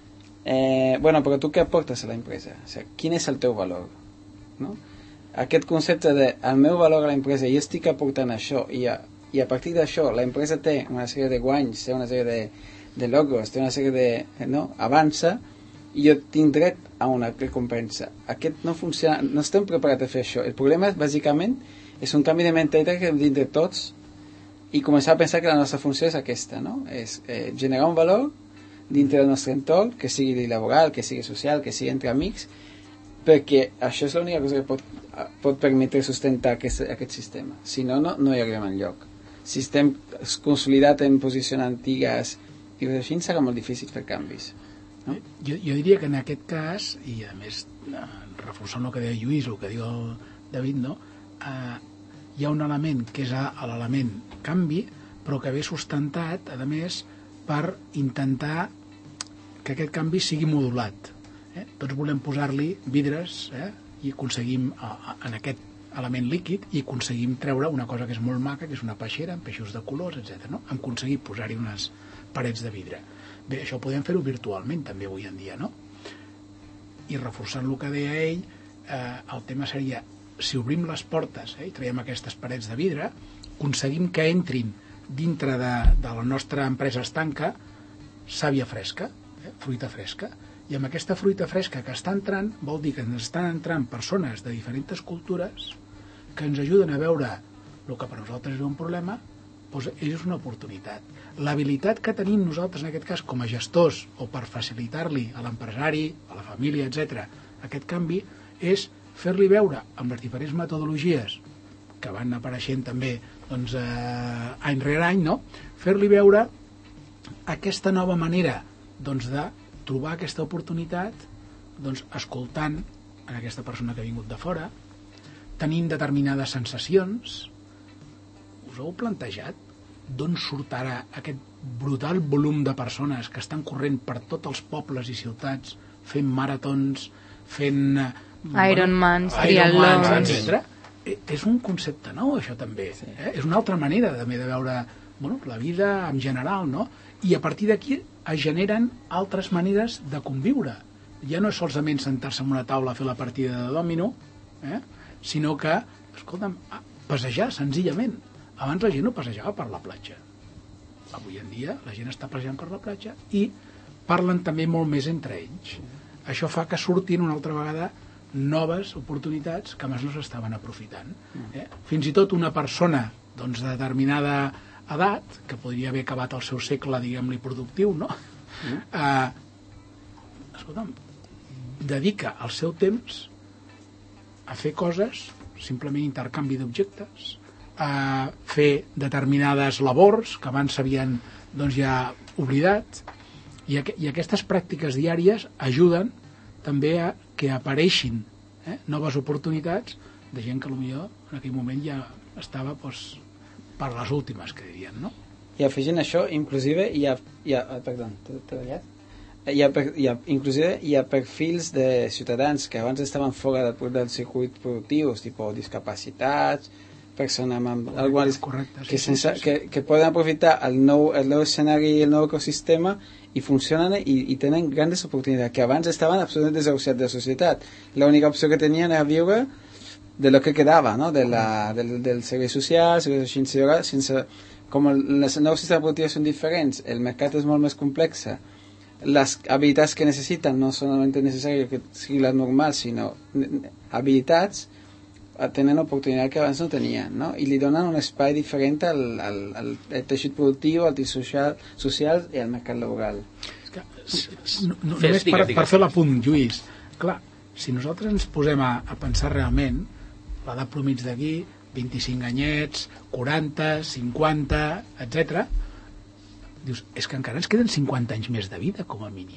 eh, bueno, però tu què aportes a la empresa? O sigui, quin és el teu valor? No? Aquest concepte de el meu valor a la empresa, jo estic aportant això i a, i a partir d'això la empresa té una sèrie de guanys, té una sèrie de, de logos, té una sèrie de... No? Avança i jo tinc dret a una recompensa. Aquest no funciona, no estem preparats a fer això. El problema és, bàsicament, és un canvi de mentalitat que hem dintre tots i començar a pensar que la nostra funció és aquesta, no? És eh, generar un valor dintre del nostre entorn, que sigui laboral, que sigui social, que sigui entre amics, perquè això és l'única cosa que pot, pot permetre sustentar aquest, aquest sistema. Si no, no, no hi arribem enlloc. Si estem consolidats en posicions antigues i així, serà molt difícil fer canvis. No? Jo, jo diria que en aquest cas, i a més reforçant el que deia Lluís, el que diu el David, no? Uh, hi ha un element que és l'element canvi, però que ve sustentat, a més, per intentar que aquest canvi sigui modulat. Eh? Tots volem posar-li vidres eh? i aconseguim, uh, en aquest element líquid, i aconseguim treure una cosa que és molt maca, que és una peixera amb peixos de colors, etcètera. No? Hem aconseguit posar-hi unes parets de vidre. Bé, això podem fer-ho virtualment també avui en dia, no? I reforçant el que deia ell, eh, el tema seria, si obrim les portes eh, i traiem aquestes parets de vidre, aconseguim que entrin dintre de, de la nostra empresa estanca sàvia fresca, eh, fruita fresca, i amb aquesta fruita fresca que està entrant vol dir que ens estan entrant persones de diferents cultures que ens ajuden a veure el que per nosaltres és un problema, doncs és una oportunitat. L'habilitat que tenim nosaltres en aquest cas com a gestors o per facilitar-li a l'empresari, a la família, etcètera, aquest canvi és fer-li veure amb les diferents metodologies que van apareixent també doncs, eh, any rere any, no? Fer-li veure aquesta nova manera doncs, de trobar aquesta oportunitat doncs, escoltant en aquesta persona que ha vingut de fora, tenint determinades sensacions. Us heu plantejat d'on surt ara aquest brutal volum de persones que estan corrent per tots els pobles i ciutats fent maratons, fent Ironmans, Ironmans, etcètera. És un concepte nou, això també. Sí. Eh? És una altra manera també de veure bueno, la vida en general, no? I a partir d'aquí es generen altres maneres de conviure. Ja no és solament sentar-se en una taula a fer la partida de dòmino, eh? sinó que, escolta'm, passejar, senzillament. Abans la gent no passejava per la platja. Avui en dia la gent està passejant per la platja i parlen també molt més entre ells. Això fa que surtin una altra vegada noves oportunitats que més no s'estaven aprofitant. Eh? Fins i tot una persona doncs, de determinada edat, que podria haver acabat el seu segle, diguem-li, productiu, no? Mm. Eh, escolta'm, dedica el seu temps a fer coses, simplement intercanvi d'objectes, a fer determinades labors que abans s'havien doncs, ja oblidat, i, aqu i aquestes pràctiques diàries ajuden també a que apareixin eh, noves oportunitats de gent que potser en aquell moment ja estava doncs, per les últimes, que dirien, no? I afegint això, inclusive hi ha, hi ha perdó, t'he tallat? Hi ha, hi ha, inclusive hi ha perfils de ciutadans que abans estaven fora del, del circuit productiu, tipus discapacitats, persones amb algunes correcte, que, sí, sense, sí, sí. que, que poden aprofitar el nou, el nou escenari i el nou ecosistema i funcionen i, i tenen grans oportunitats que abans estaven absolutament desahuciats de la societat. L'única opció que tenien era viure de lo que quedava, no? de la, del, del servei social, servei social, sense, com el, les nous sistemes productius són diferents, el mercat és molt més complex, les habilitats que necessiten no solament necessàries que siguin les normals, sinó habilitats tenen oportunitat que abans no tenien, no? I li donen un espai diferent al, al, al, al teixit productiu, al teixit social, social i al mercat laboral. És que, no, no, només per, per fer l'apunt, Lluís, clar, si nosaltres ens posem a, a pensar realment, l'edat promig d'aquí, vint-i-cinc anyets, quaranta, cinquanta, etcètera, dius, és que encara ens queden cinquanta anys més de vida, com a mínim.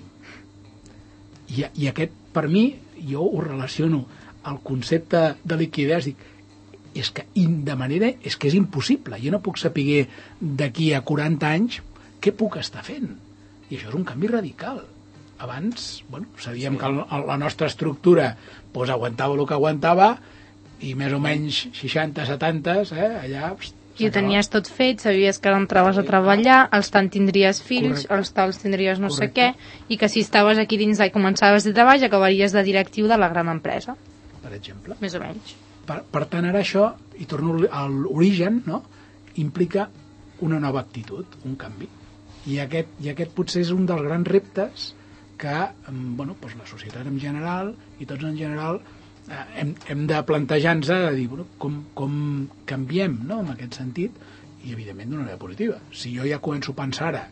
I, i aquest, per mi, jo ho relaciono al concepte de liquiditat, dic, és que de manera, és que és impossible, jo no puc saber d'aquí a quaranta anys què puc estar fent, i això és un canvi radical. Abans, bueno, sabíem sí. que el, la nostra estructura pues, aguantava el que aguantava i més o menys seixanta, setanta, eh, allà... Pst, i ho tenies tot fet, sabies que entraves a treballar, els tant tindries fills, correcte. Els tals tindries no correcte. Sé què, i que si estaves aquí dins i començaves de treball, acabaries de directiu de la gran empresa. Per exemple. Més o menys. Per, per tant, ara això, i torno a l'origen, no? Implica una nova actitud, un canvi. I aquest, i aquest potser és un dels grans reptes que bueno, doncs la societat en general i tots en general eh, hem, hem de plantejar-nos de dir bueno, com, com canviem, no? En aquest sentit, i evidentment d'una manera positiva. Si jo ja començo a pensar ara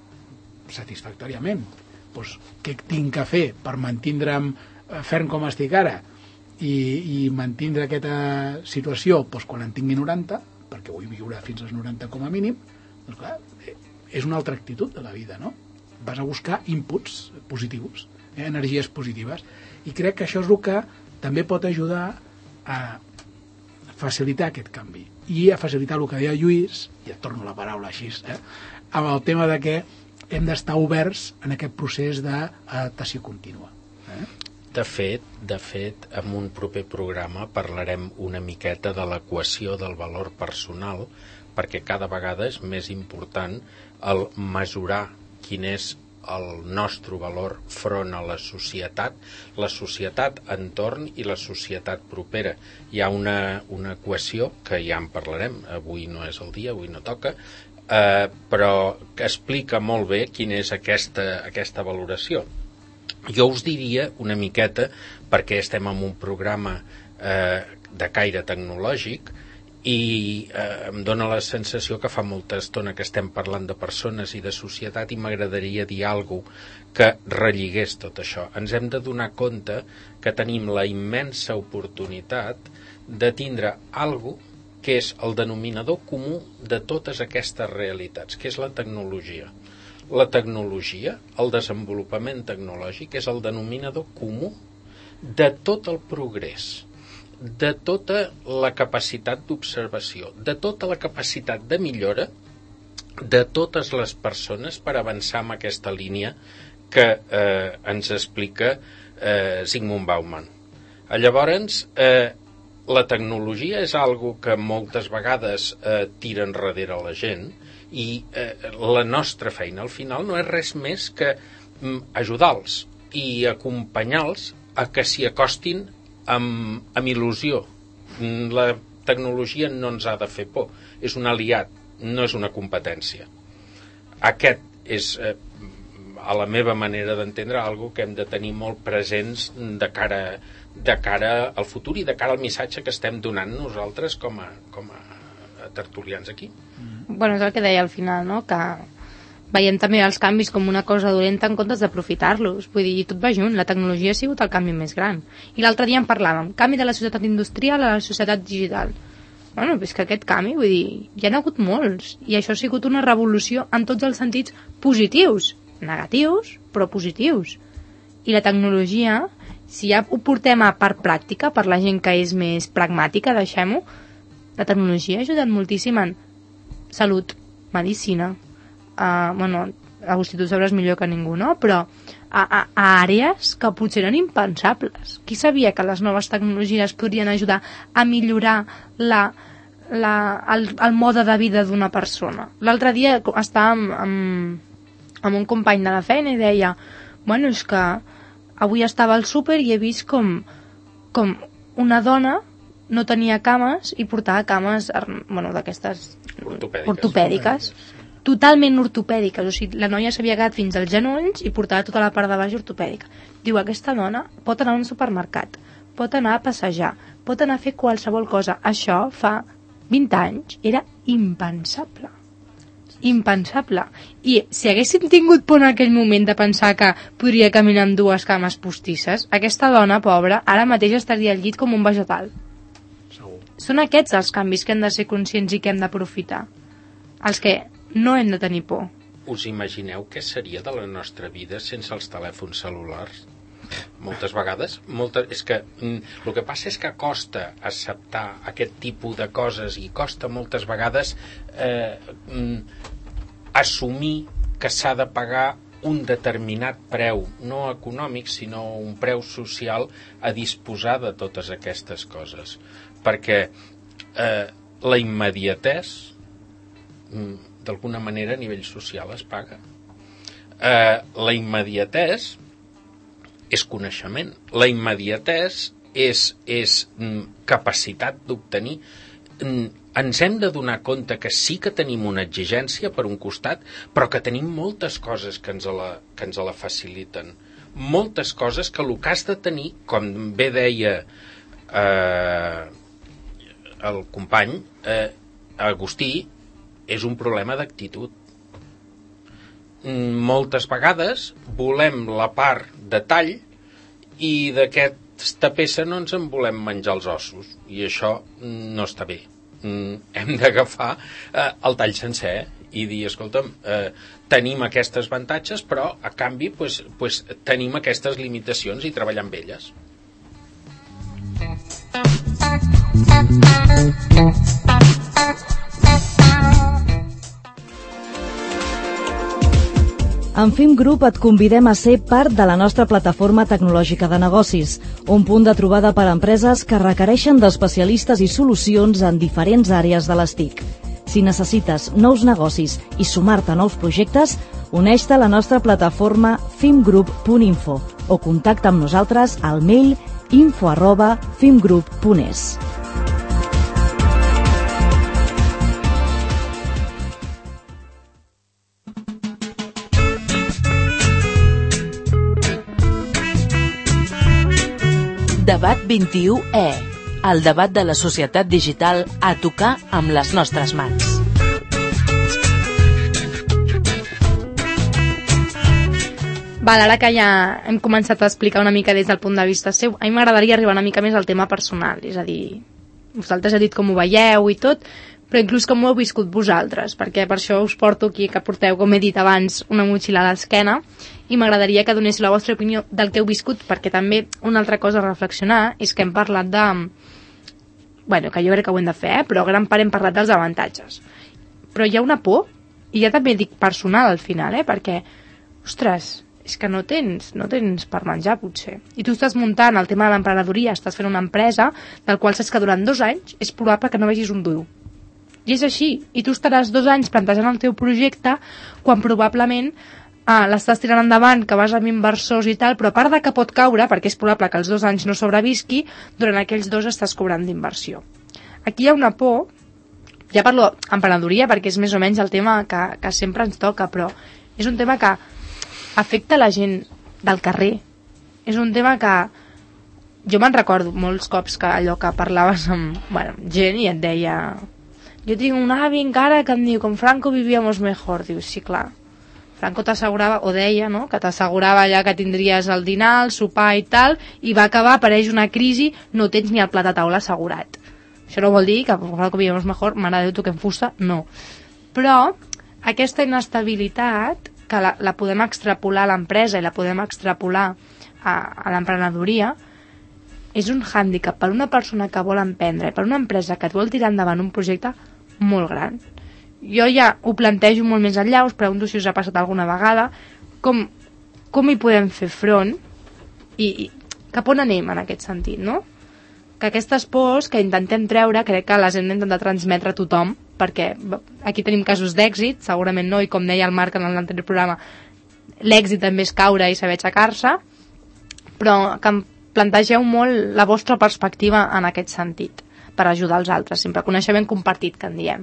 satisfactòriament doncs, què tinc que fer per mantindre'm ferm com estic ara i, i mantindre aquesta situació doncs, quan en tingui noranta, perquè vull viure fins als noranta com a mínim, doncs clar, és una altra actitud de la vida, no? Vas a buscar inputs positius, eh, energies positives, i crec que això és el que també pot ajudar a facilitar aquest canvi i a facilitar el que deia Lluís, i et torno la paraula així, eh, amb el tema de que hem d'estar oberts en aquest procés d'adaptació contínua. Eh? De fet, de fet, en un proper programa parlarem una miqueta de l'equació del valor personal, perquè cada vegada és més important el mesurar quin és el nostre valor front a la societat, la societat entorn i la societat propera. Hi ha una, una equació, que ja en parlarem, avui no és el dia, avui no toca, eh, però que explica molt bé quina és aquesta, aquesta valoració. Jo us diria una miqueta, perquè estem en un programa eh, de caire tecnològic, i eh, em dóna la sensació que fa molta estona que estem parlant de persones i de societat i m'agradaria dir alguna cosa que relligés tot això. Ens hem de donar compte que tenim la immensa oportunitat de tindre alguna cosa que és el denominador comú de totes aquestes realitats, que és la tecnologia. La tecnologia, el desenvolupament tecnològic, és el denominador comú de tot el progrés, de tota la capacitat d'observació, de tota la capacitat de millora de totes les persones per avançar en aquesta línia que eh, ens explica eh, Zygmunt Bauman. Llavors, eh, la tecnologia és algo que moltes vegades eh, tira enrere la gent i eh, la nostra feina al final no és res més que mm, ajudar-los i acompanyar-los a que s'hi acostin Amb, amb il·lusió. La tecnologia no ens ha de fer por, és un aliat, no és una competència. Aquest és, eh, a la meva manera d'entendre, algo que hem de tenir molt presents de cara, de cara al futur i de cara al missatge que estem donant nosaltres com a, com a tertulians aquí. Bueno, és el que deia al final, no? Que veiem també els canvis com una cosa dolenta en comptes d'aprofitar-los. Vull dir, tot va junt, la tecnologia ha sigut el canvi més gran. I l'altre dia en parlàvem, canvi de la societat industrial a la societat digital. Bueno, és que aquest canvi, vull dir, hi ha hagut molts, i això ha sigut una revolució en tots els sentits positius, negatius, però positius. I la tecnologia, si ja ho portem a part pràctica, per la gent que és més pragmàtica, deixem-ho, la tecnologia ha ajudat moltíssim en salut, medicina, uh, bueno, Agustí, tu sabràs millor que ningú, no? Però a, a, a àrees que potser eren impensables. Qui sabia que les noves tecnologies podrien ajudar a millorar la, la, el, el mode de vida d'una persona? L'altre dia estàvem amb, amb un company de la feina i deia, bueno, és que avui estava al súper i he vist com, com una dona no tenia cames i portava cames, bueno, d'aquestes ortopèdiques. ortopèdiques. Totalment ortopèdiques, o sigui, la noia s'havia quedat fins als genolls i portava tota la part de baix ortopèdica. Diu, aquesta dona pot anar a un supermercat, pot anar a passejar, pot anar a fer qualsevol cosa. Això fa vint anys era impensable. Impensable. I si haguéssim tingut por en aquell moment de pensar que podria caminar amb dues cames postisses, aquesta dona, pobra, ara mateix estaria al llit com un vegetal. Segur. Són aquests els canvis que hem de ser conscients i que hem d'aprofitar. Els que no hem de tenir por. Us imagineu què seria de la nostra vida sense els telèfons cel·lulars? Moltes vegades, moltes, és que mm, el que passa és que costa acceptar aquest tipus de coses i costa moltes vegades eh, mm, assumir que s'ha de pagar un determinat preu, no econòmic, sinó un preu social a disposar de totes aquestes coses. Perquè eh, la immediatesa mm, d'alguna manera a nivell social es paga. Eh, la immediatesa és coneixement. La immediatesa és, és mm, capacitat d'obtenir. Mm, ens hem de donar compte que sí que tenim una exigència per un costat, però que tenim moltes coses que ens la, que ens la faciliten. Moltes coses que el que has de tenir, com bé deia eh, el company eh, Agustí, és un problema d'actitud. Moltes vegades volem la part de tall i d'aquesta peça no ens en volem menjar els ossos, i això no està bé. Hem d'agafar eh, el tall sencer i dir, escolta'm, eh, tenim aquestes avantatges, però a canvi pues, pues, tenim aquestes limitacions i treballar amb elles. En Fim Group et convidem a ser part de la nostra plataforma tecnològica de negocis, un punt de trobada per a empreses que requereixen d'especialistes i solucions en diferents àrees de les T I C. Si necessites nous negocis i sumar-te a nous projectes, uneix-te a la nostra plataforma fimgroup punt info o contacta amb nosaltres al mail info arroba fimgroup punt es. Debat vint-i-u E, el debat de la societat digital a tocar amb les nostres mans. Val, ara que ja hem començat a explicar una mica des del punt de vista seu, a mi m'agradaria arribar una mica més al tema personal, és a dir, vosaltres heu dit com ho veieu i tot, però inclús com ho heu viscut vosaltres, perquè per això us porto aquí, que porteu, com he dit abans, una motxilla a l'esquena, i m'agradaria que donéssiu la vostra opinió del que heu viscut, perquè també una altra cosa a reflexionar és que hem parlat de... Bueno, que jo crec que ho hem de fer, eh? Però gran part hem parlat dels avantatges. Però hi ha una por, i ja també dic personal al final, eh? Perquè, ostres, és que no tens, no tens per menjar, potser. I tu estàs muntant el tema de l'emprenedoria, estàs fent una empresa del qual saps que durant dos anys és probable que no vegis un duro. I és així, i tu estaràs dos anys plantejant el teu projecte quan probablement ah, l'estàs tirant endavant, que vas amb inversors i tal, però a part de que pot caure, perquè és probable que els dos anys no sobrevisqui, durant aquells dos estàs cobrant d'inversió. Aquí hi ha una por, ja parlo d'emprenedoria perquè és més o menys el tema que, que sempre ens toca, però és un tema que afecta la gent del carrer. És un tema que jo me'n recordo molts cops que allò que parlaves amb, bueno, gent i et deia jo tinc un avi encara que em diu com Franco vivíamos mejor, dius, sí clar Franco t'assegurava, o deia, no? Que t'assegurava allà que tindries el dinar, el sopar i tal, i va acabar, apareix una crisi, no tens ni el plat a taula assegurat. Això no vol dir que Franco vivíamos mejor, mare de Déu, toquem fusta, no. Però aquesta inestabilitat, que la, la podem extrapolar a l'empresa i la podem extrapolar a, a l'emprenedoria, és un hàndicap per una persona que vol emprendre, per una empresa que et vol tirar endavant un projecte molt gran. Jo ja ho plantejo molt més enllà, us pregunto si us ha passat alguna vegada, com, com hi podem fer front i, i cap on anem en aquest sentit, no? Que aquestes pors que intentem treure crec que les hem d'intentar transmetre a tothom, perquè aquí tenim casos d'èxit, segurament no, i com deia el Marc en l'anterior programa, l'èxit també és caure i saber aixecar-se, però que em plantegeu molt la vostra perspectiva en aquest sentit, per ajudar els altres, sempre coneixement compartit, que en diem.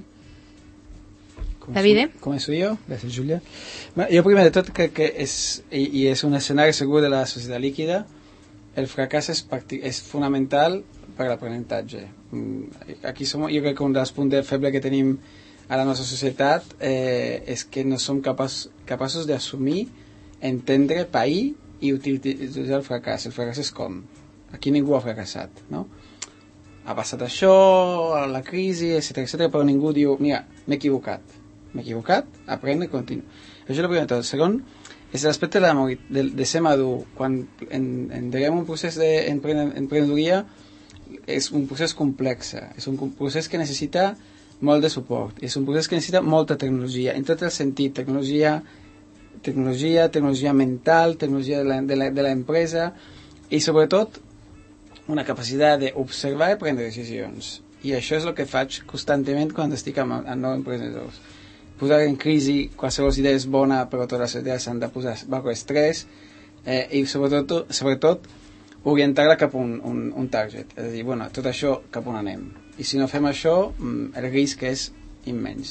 David? Començo jo? Gràcies, Júlia. Jo primer de tot crec que és, i, i és un escenari segur de la societat líquida, el fracàs és, és fonamental per l'aprenentatge. Aquí som, jo crec que un dels punts febles que tenim a la nostra societat eh, és que no som capaç, capaços d'assumir, entendre, pair i utilitzar el fracàs. El fracàs és com? Aquí ningú ha fracassat, no? Ha passat això, la crisi, etcètera, etcètera, però ningú diu, mira, m'he equivocat. M'he equivocat, aprendre i continuar. Això és el primer de tot. El segon és l'aspecte de, de, de ser madur. Quan en, endeguem un procés d'emprenedoria, és un procés complex. És un procés que necessita molt de suport. És un procés que necessita molta tecnologia, en tot el sentit. Tecnologia, tecnologia, tecnologia mental, tecnologia de l'empresa i sobretot una capacitat d'observar i prendre decisions. I això és el que faig constantment quan estic amb, amb nous emprenedors. Posar en crisi qualsevol idea és bona, però totes les idees s'han de posar bajo estrès eh, i sobretot, sobretot orientar-la cap a un, un, un target. És a dir, bueno, tot això cap on anem. I si no fem això, el risc és immens.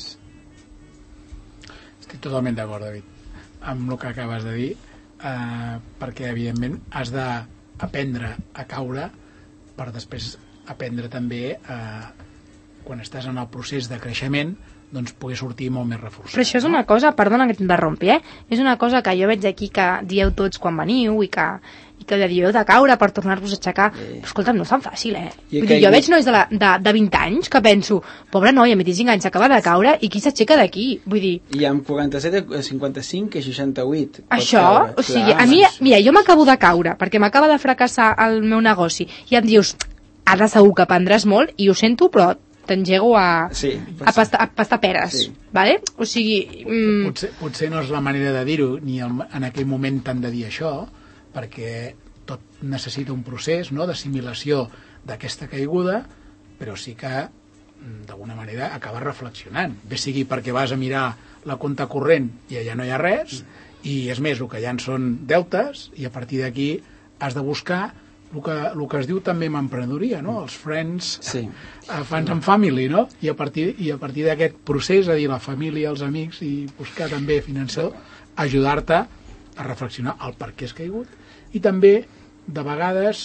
Estic totalment d'acord, David, amb el que acabes de dir, eh, perquè, evidentment, has d'aprendre a caure per després aprendre també, eh, quan estàs en el procés de creixement, doncs poder sortir molt més reforçat. Però això és una cosa, perdona que t'interrompi, eh? És una cosa que jo veig aquí que dieu tots quan veniu i que, i que dieu de caure per tornar-vos a aixecar. Eh. Però escolta'm, no és tan fàcil, eh? Vull dir, jo veig nois de, la, de, de vint anys que penso, pobre noi, amb vint-i-cinc anys s'acaba de caure i qui s'aixeca d'aquí? Vull dir... I amb quaranta-set, cinquanta-cinc i seixanta-vuit. Això, caure. O sigui, clar, a mi, mira, jo m'acabo de caure perquè m'acaba de fracassar el meu negoci i em dius, ara segur que aprendràs molt i ho sento, però t'engego a, sí, a, pastar, a pastar peres, sí. Vale? O sigui... Mm... Potser, potser no és la manera de dir-ho, ni el, en aquell moment t'han de dir això, perquè tot necessita un procés, no?, d'assimilació d'aquesta caiguda, però sí que, d'alguna manera, acabes reflexionant. Bé sigui perquè vas a mirar la compta corrent i allà no hi ha res, mm. i és més, el que hi ha són deutes, i a partir d'aquí has de buscar el que, el que es diu també en emprenedoria, no? Els friends, sí. uh, friends and family, no? I a partir, i a partir d'aquest procés, a dir, la família, els amics i buscar també financer, ajudar-te a reflexionar el per què has caigut i també, de vegades,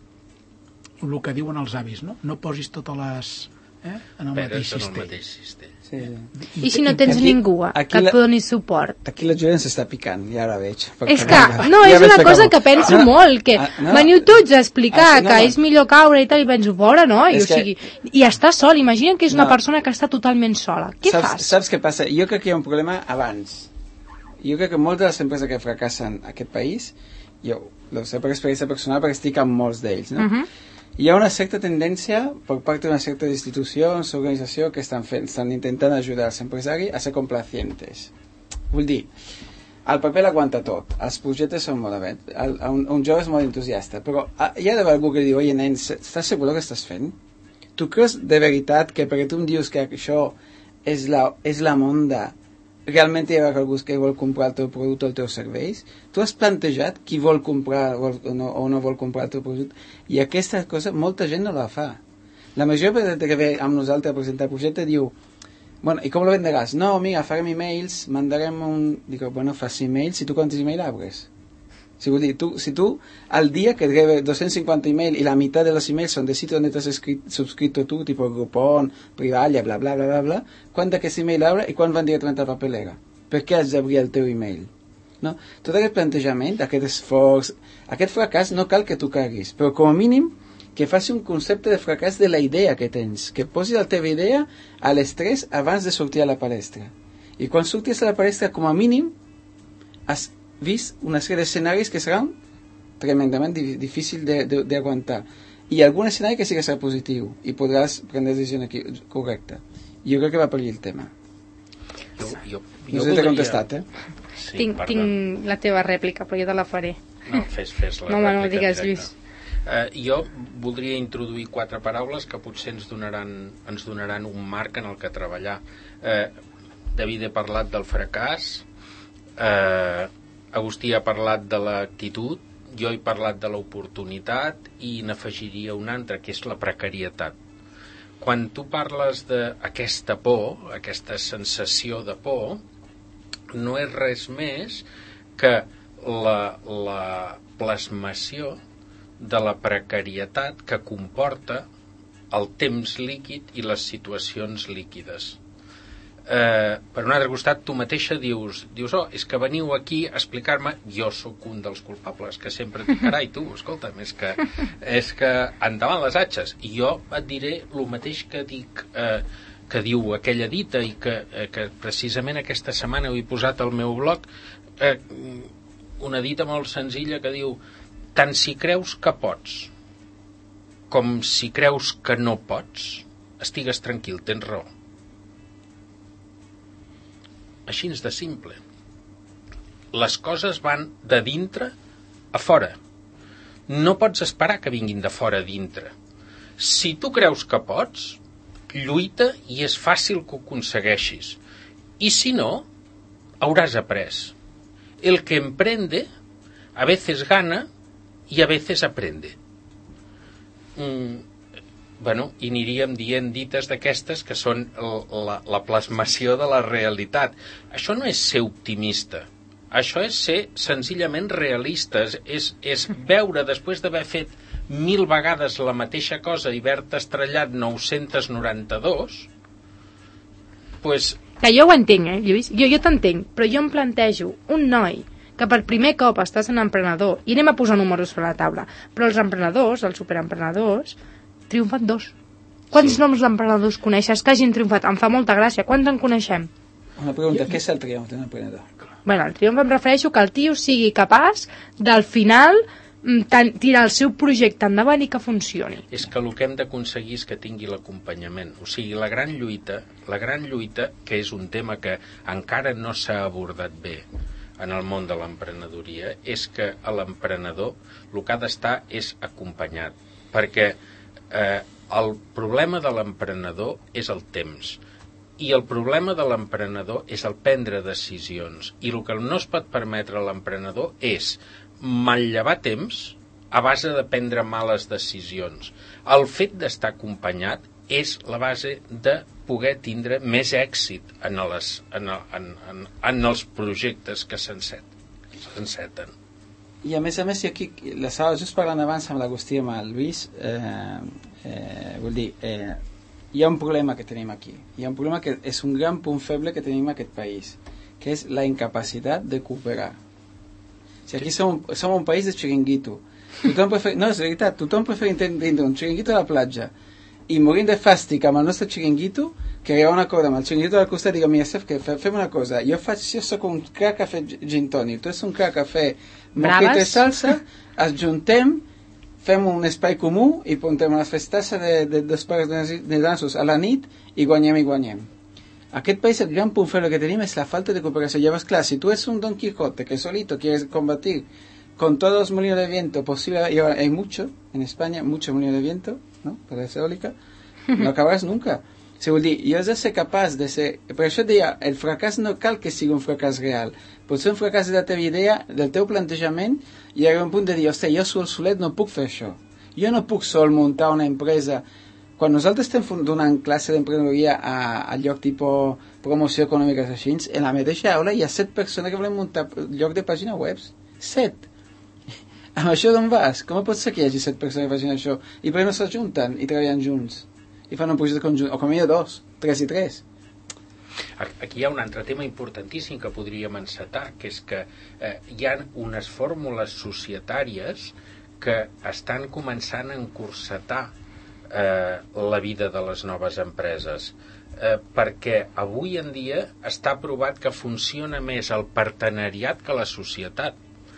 el que diuen els avis, no? No posis totes les... Eh? En el mateix cistell. mateix cistell. Sí. I si no tens aquí, ningú que et doni suport? Aquí la Júlia s'està picant, ja la veig. És que, no, és una cosa que penso molt, que no, veniu tots a explicar ah, sí, no, que és millor caure i tal, i penso, pobre, no? I, o sigui, i està sol, imagina't que és una no. persona que està totalment sola. Què saps, fas? Saps què passa? Jo crec que hi ha un problema abans. Jo crec que moltes de les empreses que fracassen en aquest país, jo, la seva experiència personal, perquè estic amb molts d'ells, no? Uh -huh. Hi ha una certa tendència per part d'una certa institucions, organització que estan fent, estan intentant ajudar els empresaris a ser complacientes. Vull dir, el paper l'aguanta tot, els projectes són molt bé, el, un, un jove és molt entusiasta, però hi ha d'haver algú que diu, oye, nen, estàs segur que estàs fent? Tu creus de veritat que perquè tu em dius que això és la, és la monda, realment hi ha algú que vol comprar el teu producte o els teus serveis? Tu has plantejat qui vol comprar o no, o no vol comprar el teu producte? I aquesta cosa molta gent no la fa. La majoria que ve amb nosaltres a presentar el projecte diu, bueno, i com lo venderàs? No, mira, farem emails, mandarem un... Dic, bueno, fas emails, i tu quants emails abres? Si, vull dir, tu, si tu al dia que rebes doscientos cincuenta emails y la mitad de los emails son de sitios donde te has escrit, suscrito tú, tipo Groupon, Privalia, bla, bla, bla, bla, bla, quant d'aquests emails obre i quan van directament a la papelera? Per què has d'obrir el teu email? No? Tot aquest plantejament, aquest esforç, aquest fracàs no cal que tu caguis, però com a mínim que faci un concepte de fracàs de la idea que tens, que posis la teva idea a l'estrès abans de sortir a la palestra. I quan surtis a la palestra, com a mínim, has vist una sèrie d'escenaris que seran tremendament difícil d'aguantar. I algun escenari que sí que serà positiu i podràs prendre la decisió correcta. Jo crec que va per allà el tema. Jo, jo, no jo sé si t'he contestat, eh? Sí, tinc, tinc la teva rèplica, però jo te la faré. No, fes, fes la no, rèplica. No, digues, Lluís. Uh, jo voldria introduir quatre paraules que potser ens donaran, ens donaran un marc en el que treballar. Uh, David ha parlat del fracàs, uh, Agustí ha parlat de l'actitud, jo he parlat de l'oportunitat i n'afegiria una altra, que és la precarietat. Quan tu parles d'aquesta por, aquesta sensació de por, no és res més que la, la plasmació de la precarietat que comporta el temps líquid i les situacions líquides. Eh, per un altre costat, tu mateixa dius, dius oh, és que veniu aquí a explicar-me, jo sóc un dels culpables, que sempre et dic, carai, tu, escolta'm, és que, és que endavant les atxes. I jo et diré el mateix que dic, eh, que diu aquella dita i que, eh, que precisament aquesta setmana ho he posat al meu blog, eh, una dita molt senzilla que diu, tant si creus que pots com si creus que no pots, estigues tranquil, tens raó. Així de simple. Les coses van de dintre a fora. No pots esperar que vinguin de fora a dintre. Si tu creus que pots, lluita i és fàcil que ho aconsegueixis. I si no, hauràs après. El que emprende a veces gana i a veces aprende. Mm. Bueno, i aniríem dient dites d'aquestes que són la, la plasmació de la realitat. Això no és ser optimista, això és ser senzillament realista, és, és veure després d'haver fet mil vegades la mateixa cosa i haver-te estrellat nou-cents noranta-dos, pues... Que jo ho entenc, eh, Lluís? Jo, jo t'entenc, però jo em plantejo un noi que per primer cop està sent emprenedor, i anem a posar números sobre la taula, però els emprenedors, els superemprenedors, triomfat dos. Quants sí. noms d'emprenedors coneixes que hagin triomfat? Em fa molta gràcia. Quants en coneixem? Una pregunta, què és el triomf d'un emprenedor? Bueno, el triomf em refereixo que el tio sigui capaç del final tirar el seu projecte endavant i que funcioni. És que el que hem d'aconseguir és que tingui l'acompanyament. O sigui, la gran lluita, la gran lluita, que és un tema que encara no s'ha abordat bé en el món de l'emprenedoria, és que a l'emprenedor el que ha d'estar és acompanyat. Perquè Eh, el problema de l'emprenedor és el temps i el problema de l'emprenedor és el prendre decisions, i el que no es pot permetre a l'emprenedor és manllevar temps a base de prendre males decisions. El fet d'estar acompanyat és la base de poder tindre més èxit en, les, en, en, en, en els projectes que s'enceten. I a més a més, aquí, la sala, just parlant abans amb l'Agustí i amb el Lluís, eh, eh, vull dir, eh, hi ha un problema que tenim aquí. Hi ha un problema que és un gran punt feble que tenim en aquest país, que és la incapacitat de cooperar. O sigui, aquí som, som un país de xiringuito. Tothom prefer, no, és veritat, tothom prefereix tindre un xiringuito a la platja i morint de fàstic amb el nostre xiringuito que arribar a un acord amb el xiringuito al costat i digue, mira, Sef, que fem una cosa, jo faig, jo soc un crac a fer gin tònic, tu ets un crac a fer mojito i salsa, es juntem, fem un espai comú i puntem una festassa de, de dos pares de dansos a la nit i guanyem i guanyem. Aquest país, el gran punt feble que tenim és la falta de cooperació. Llavors, clar, si tu ets un Don Quijote que solito quieres combatir con todos los molinos de viento posible, y ahora hay mucho en España, mucho molino de viento, ¿no? Para la eólica, no acabaràs nunca. O sigui, vol dir, jo has de ser capaç de ser... Per això et deia, el fracàs no cal que sigui un fracàs real. Pot ser un fracàs de la teva idea, del teu plantejament, i arriba un punt de dir, ostres, jo sol solet no puc fer això. Jo no puc sol muntar una empresa. Quan nosaltres estem donant classe d'emprenedoria a, a lloc tipus promoció econòmica així, en la mateixa aula hi ha set persones que volen muntar lloc de pàgina web. Set. amb això d'on vas? Com pot ser que hi hagi set persones que facin això? I per què no s'ajunten i treballen junts? I fan un projecte conjunt, o com hi ha dos, tres i tres. Aquí hi ha un altre tema importantíssim que podríem encetar, que és que eh, hi ha unes fórmules societàries que estan començant a encursetar eh, la vida de les noves empreses. Eh, perquè avui en dia està provat que funciona més el partenariat que la societat.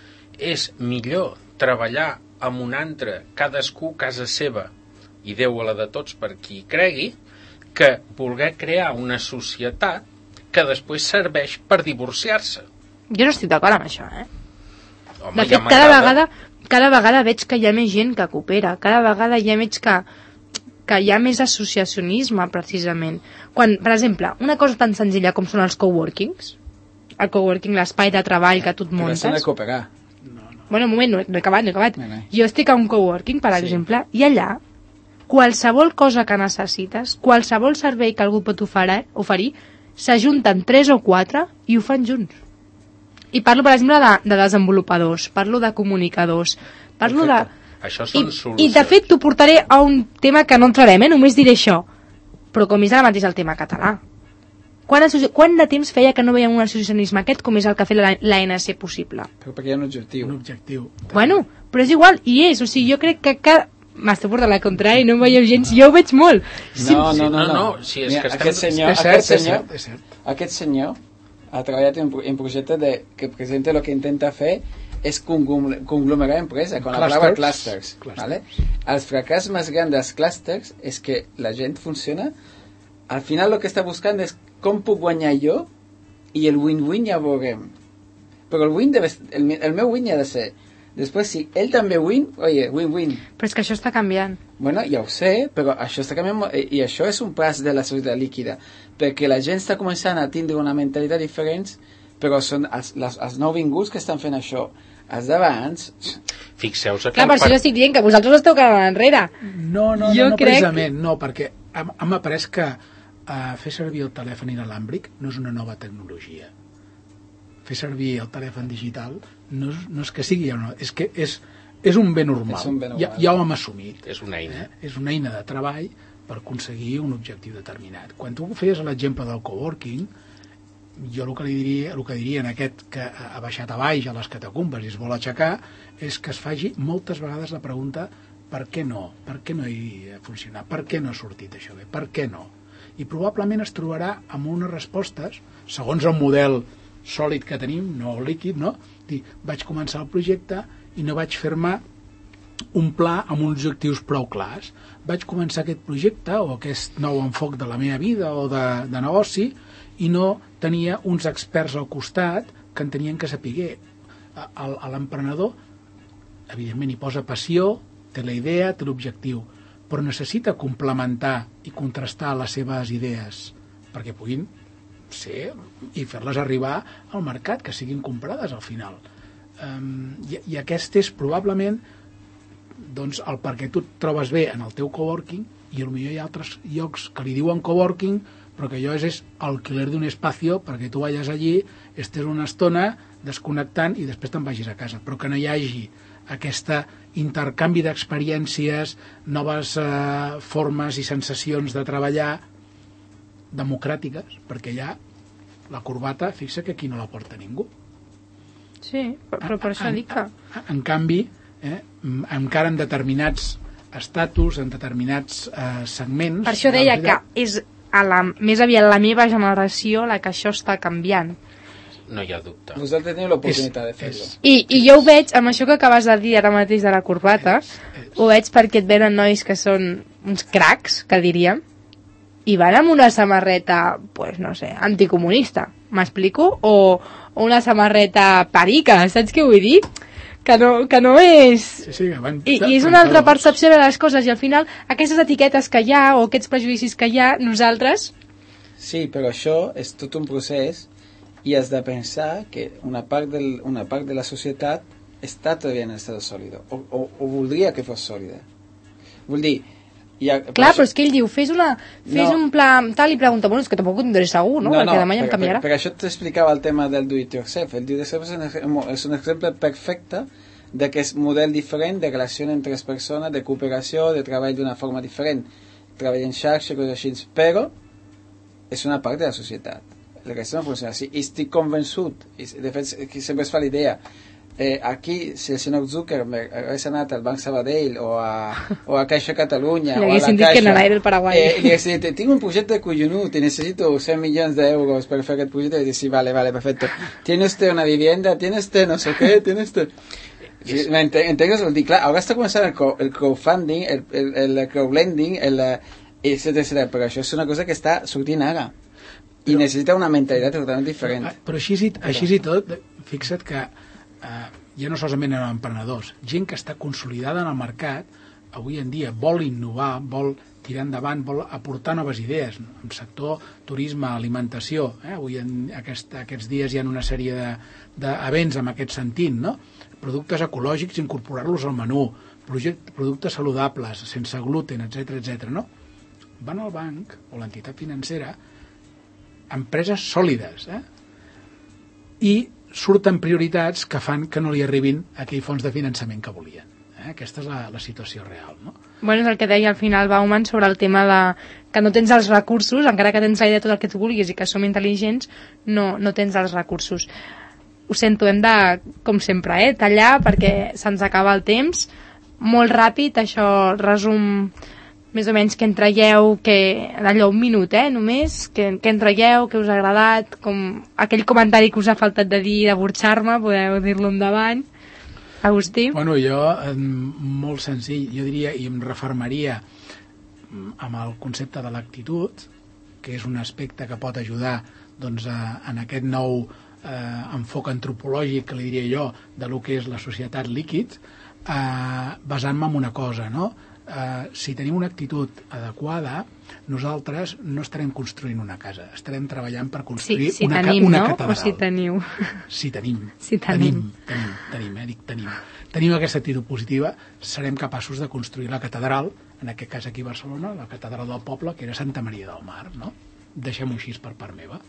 És millor treballar amb un altre, cadascú casa seva, i Déu a la de tots per qui cregui, que voler crear una societat que després serveix per divorciar-se. Jo no estic d'acord amb això, eh? Home, de fet, ja cada vegada, cada vegada veig que hi ha més gent que coopera, cada vegada hi ha més que, que hi ha més associacionisme, precisament. Quan, per exemple, una cosa tan senzilla com són els coworkings, el coworking, l'espai de treball que tu et muntes... Però s'han de cooperar. Bueno, un moment, no he, no he acabat, no he acabat. No, no. Jo estic a un coworking, per Sí. exemple, i allà, qualsevol cosa que necessites, qualsevol servei que algú pot oferir, oferir s'ajunten tres o quatre i ho fan junts. I parlo, per exemple, de, de desenvolupadors, parlo de comunicadors, parlo Perfecte. de... Això I, són solucions. I, de fet, t'ho portaré a un tema que no entrarem, eh? Només diré això. Però com és ara mateix el tema català. Quan, quan de temps feia que no veiem un associacionisme aquest com és el que ha fet l'A N C possible? Però perquè hi ha un objectiu. Un objectiu. Bueno, però és igual, i és, o sigui, jo crec que cada... M'està portant la contrària i no em veieu gens, jo ho veig molt. Sí, No, no, no, no, no. no, si és Mira, que estem- aquest senyor, És cert, aquest és senyor, cert, és cert. aquest senyor ha treballat en, en projecte de, que presenta lo que intenta fer és conglom- conglomerar empresa con la palabra clusters, Clusters. ¿vale? El fracàs més gran dels clusters és que la gent funciona, al final lo que està buscant és com puc guanyar jo i el win-win ja veurem. Però el win deve, el, el meu win ha de ser després si ell també win, oye, win-win. però és que això està canviant. Bueno, ja ho sé, però això està canviant molt, i això és un pas de la societat líquida, perquè la gent està començant a tindre una mentalitat diferent, però són els, les, els nouvinguts que estan fent això. Els d'abans... Fixeu-vos que... Clar, per això jo estic dient que vosaltres esteu quedant enrere. No, no, Jo no, no crec- precisament, no, perquè em, em apareix que uh, fer servir el telèfon inalàmbric no és una nova tecnologia. Fer servir el telèfon digital no és, no és que sigui una, és que és, és un bé normal. És un bé normal. Ja, ja ho hem assumit. És una eina. Eh? És una eina de treball per aconseguir un objectiu determinat. Quan tu feies l'exemple del coworking, jo el que, li diria, el que diria en aquest que ha baixat a baix a les catacumbes i es vol aixecar és que es faci moltes vegades la pregunta per què no? Per què no hi ha funcionat? Per què no ha sortit això bé? Per què no? I probablement es trobarà amb unes respostes, segons el model sòlid que tenim, no líquid, no? Dir, vaig començar el projecte i no vaig fer-me un pla amb uns objectius prou clars. Vaig començar aquest projecte o aquest nou enfoc de la meva vida o de, de negoci i no tenia uns experts al costat que en tenien que saber. L'emprenedor, evidentment, hi posa passió, té la idea, té l'objectiu, però necessita complementar i contrastar les seves idees perquè puguin ser i fer-les arribar al mercat, que siguin comprades al final. Um, i, I aquest és probablement doncs, el perquè tu et trobes bé en el teu coworking i potser hi ha altres llocs que li diuen coworking però que allò és, és alquiler d'un espacio perquè tu vayas allí, estés una estona desconnectant i després te'n vagis a casa, però que no hi hagi aquest intercanvi d'experiències, noves eh, formes i sensacions de treballar democràtiques, perquè ja la corbata, fixa que aquí no la porta ningú. Sí, però, però per això en, dic que... En canvi, eh, encara en determinats estatus, en determinats eh, segments... Per això deia que és a la, més aviat la meva generació la que això està canviant. No hi ha dubte. Vosaltres teniu l'oportunitat de fer-lo. I, I jo ho veig, amb això que acabes de dir ara mateix de la corbata, ho veig perquè et venen nois que són uns cracs, que diríem, i van amb una samarreta, pues no sé, anticomunista, m'explico? O, o una samarreta perica, saps què vull dir? Que no, que no és... Sí, sí, van, I, I és una altra percepció de les coses, i al final aquestes etiquetes que hi ha, o aquests prejudicis que hi ha, nosaltres... Sí, però això és tot un procés i has de pensar que una part, del, una part de la societat està todavía en estat sòlid, o, o, o voldria que fos sòlida. Vull dir... Ha, Clar, però és que ell diu, fes, una, fes no. un pla tal, i pregunta, bueno, és que tampoc ho tindré segur, no? No, Perquè no, demà ja em per, canviarà. per, per això t'explicava el tema del do-it-yourself. El do-it-yourself és un, és un exemple perfecte d'aquest model diferent de relació entre les persones, de cooperació, de treball d'una forma diferent, treball en xarxa, coses així, però és una part de la societat. El resta no funciona així. I estic convençut, i de fet sempre es fa l'idea, eh, aquí si el senyor Zuckerberg hagués anat al Banc Sabadell o a, o a Caixa Catalunya o a la dit que en l'aire del Paraguai. Eh, li haguessin dit, tinc un projecte collonut i necessito cent milions d'euros per fer aquest projecte, i dir, sí, vale, vale, perfecto. ¿Tiene usted una vivienda? ¿Tiene usted no sé qué? ¿Tiene usted...? Sí, entenc el dir, clar, ara està començant el, el crowdfunding, el, el, el crowdlending, el, etcètera, etcètera, però això és una cosa que està sortint ara i però, necessita una mentalitat totalment diferent. Però, però així, així i tot, fixa't que eh, ja no solament eren emprenedors, gent que està consolidada en el mercat, avui en dia vol innovar, vol tirar endavant, vol aportar noves idees en sector turisme, alimentació, eh? Avui en aquest, aquests dies hi ha una sèrie d'events en aquest sentit, no? Productes ecològics, incorporar-los al menú, productes saludables, sense gluten, etcètera, etcètera, no? Van al banc o l'entitat financera, empreses sòlides, eh? I surten prioritats que fan que no li arribin aquell fons de finançament que volien. Eh? Aquesta és la, la situació real, no? Bueno, és el que deia al final Bauman sobre el tema de que no tens els recursos, encara que tens la idea de tot el que tu vulguis i que som intel·ligents, no, no tens els recursos. Ho sento, hem de, com sempre, eh, tallar perquè se'ns acaba el temps. Molt ràpid, això resum més o menys què en traieu, que d'allò un minut, eh, només, què en traieu, què us ha agradat, com aquell comentari que us ha faltat de dir, de burxar-me, podeu dir-lo endavant. Agustí? Bueno, jo, molt senzill, jo diria, i em refermaria amb el concepte de l'actitud, que és un aspecte que pot ajudar doncs, a, en aquest nou eh, enfoc antropològic, que li diria jo, de lo que és la societat líquid, eh, basant-me en una cosa, no? Eh, si tenim una actitud adequada, nosaltres no estarem construint una casa, estarem treballant per construir sí, si una, tenim, una no? catedral. O si teniu. Si tenim. Si tenim. Tenim, tenim, tenim, eh? Dic, tenim. Tenim aquesta actitud positiva, serem capaços de construir la catedral, en aquest cas aquí a Barcelona, la catedral del poble, que era Santa Maria del Mar, no? Deixem-ho així per part meva.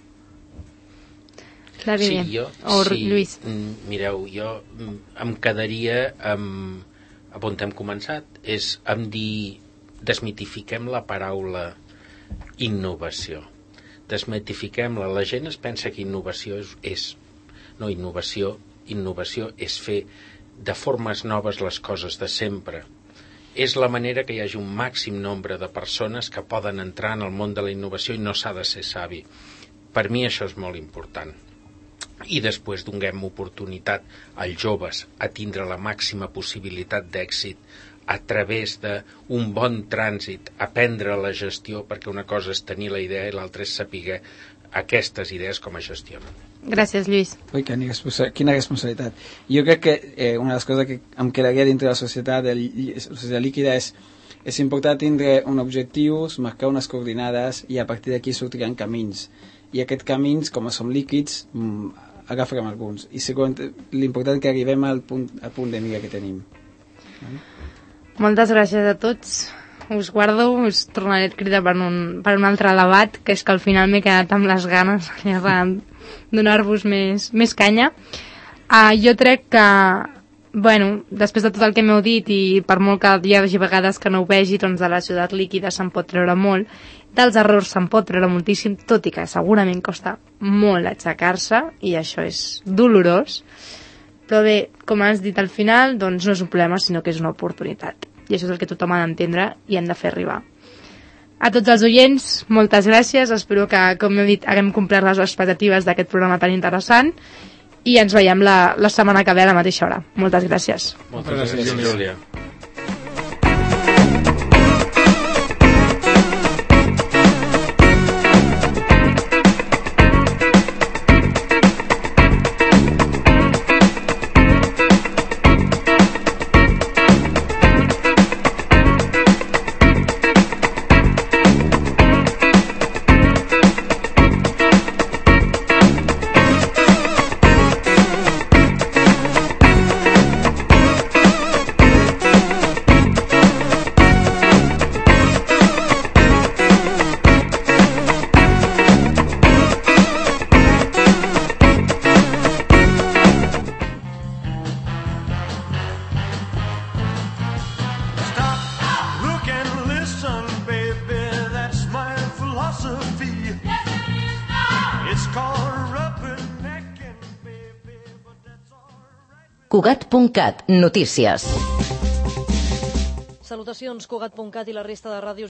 Clar, sí, jo, o sí, Lluís. Mireu, jo em quedaria amb... on hem començat, és em dir, desmitifiquem la paraula innovació. Desmitifiquem-la. La gent es pensa que innovació és, és no, innovació, innovació és fer de formes noves les coses de sempre. És la manera que hi hagi un màxim nombre de persones que poden entrar en el món de la innovació i no s'ha de ser savi. Per mi això és molt important. I després donem oportunitat als joves a tindre la màxima possibilitat d'èxit a través d'un bon trànsit, aprendre la gestió, perquè una cosa és tenir la idea i l'altra és saber aquestes idees com es gestionen. Gràcies, Lluís. Ui, quina responsabilitat. Jo crec que eh, una de les coses que em quedaria dintre de la societat, de la societat líquida, és, és important tindre uns objectius, marcar unes coordinades i a partir d'aquí sortiran camins. I aquests camins, com som líquids, mmm, agafarem alguns. I segon, l'important que arribem al punt, al punt de mira que tenim. Moltes gràcies a tots. Us guardo, us tornaré a cridar per un, per un altre debat, que és que al final m'he quedat amb les ganes de donar-vos més, més canya. Uh, jo crec que, bueno, després de tot el que m'heu dit i per molt que hi hagi vegades que no ho vegi, doncs de la ciutat líquida se'n pot treure molt, dels errors se'n pot treure moltíssim, tot i que segurament costa molt aixecar-se i això és dolorós, però bé, com has dit al final, doncs no és un problema sinó que és una oportunitat i això és el que tothom ha d'entendre i hem de fer arribar. A tots els oients, moltes gràcies, espero que, com heu dit, haguem complert les expectatives d'aquest programa tan interessant i ens veiem la, la setmana que ve a la mateixa hora. Moltes gràcies. Moltes gràcies, Júlia. Cugat punt cat, notícies. Salutacions, Cugat punt cat i la resta de ràdios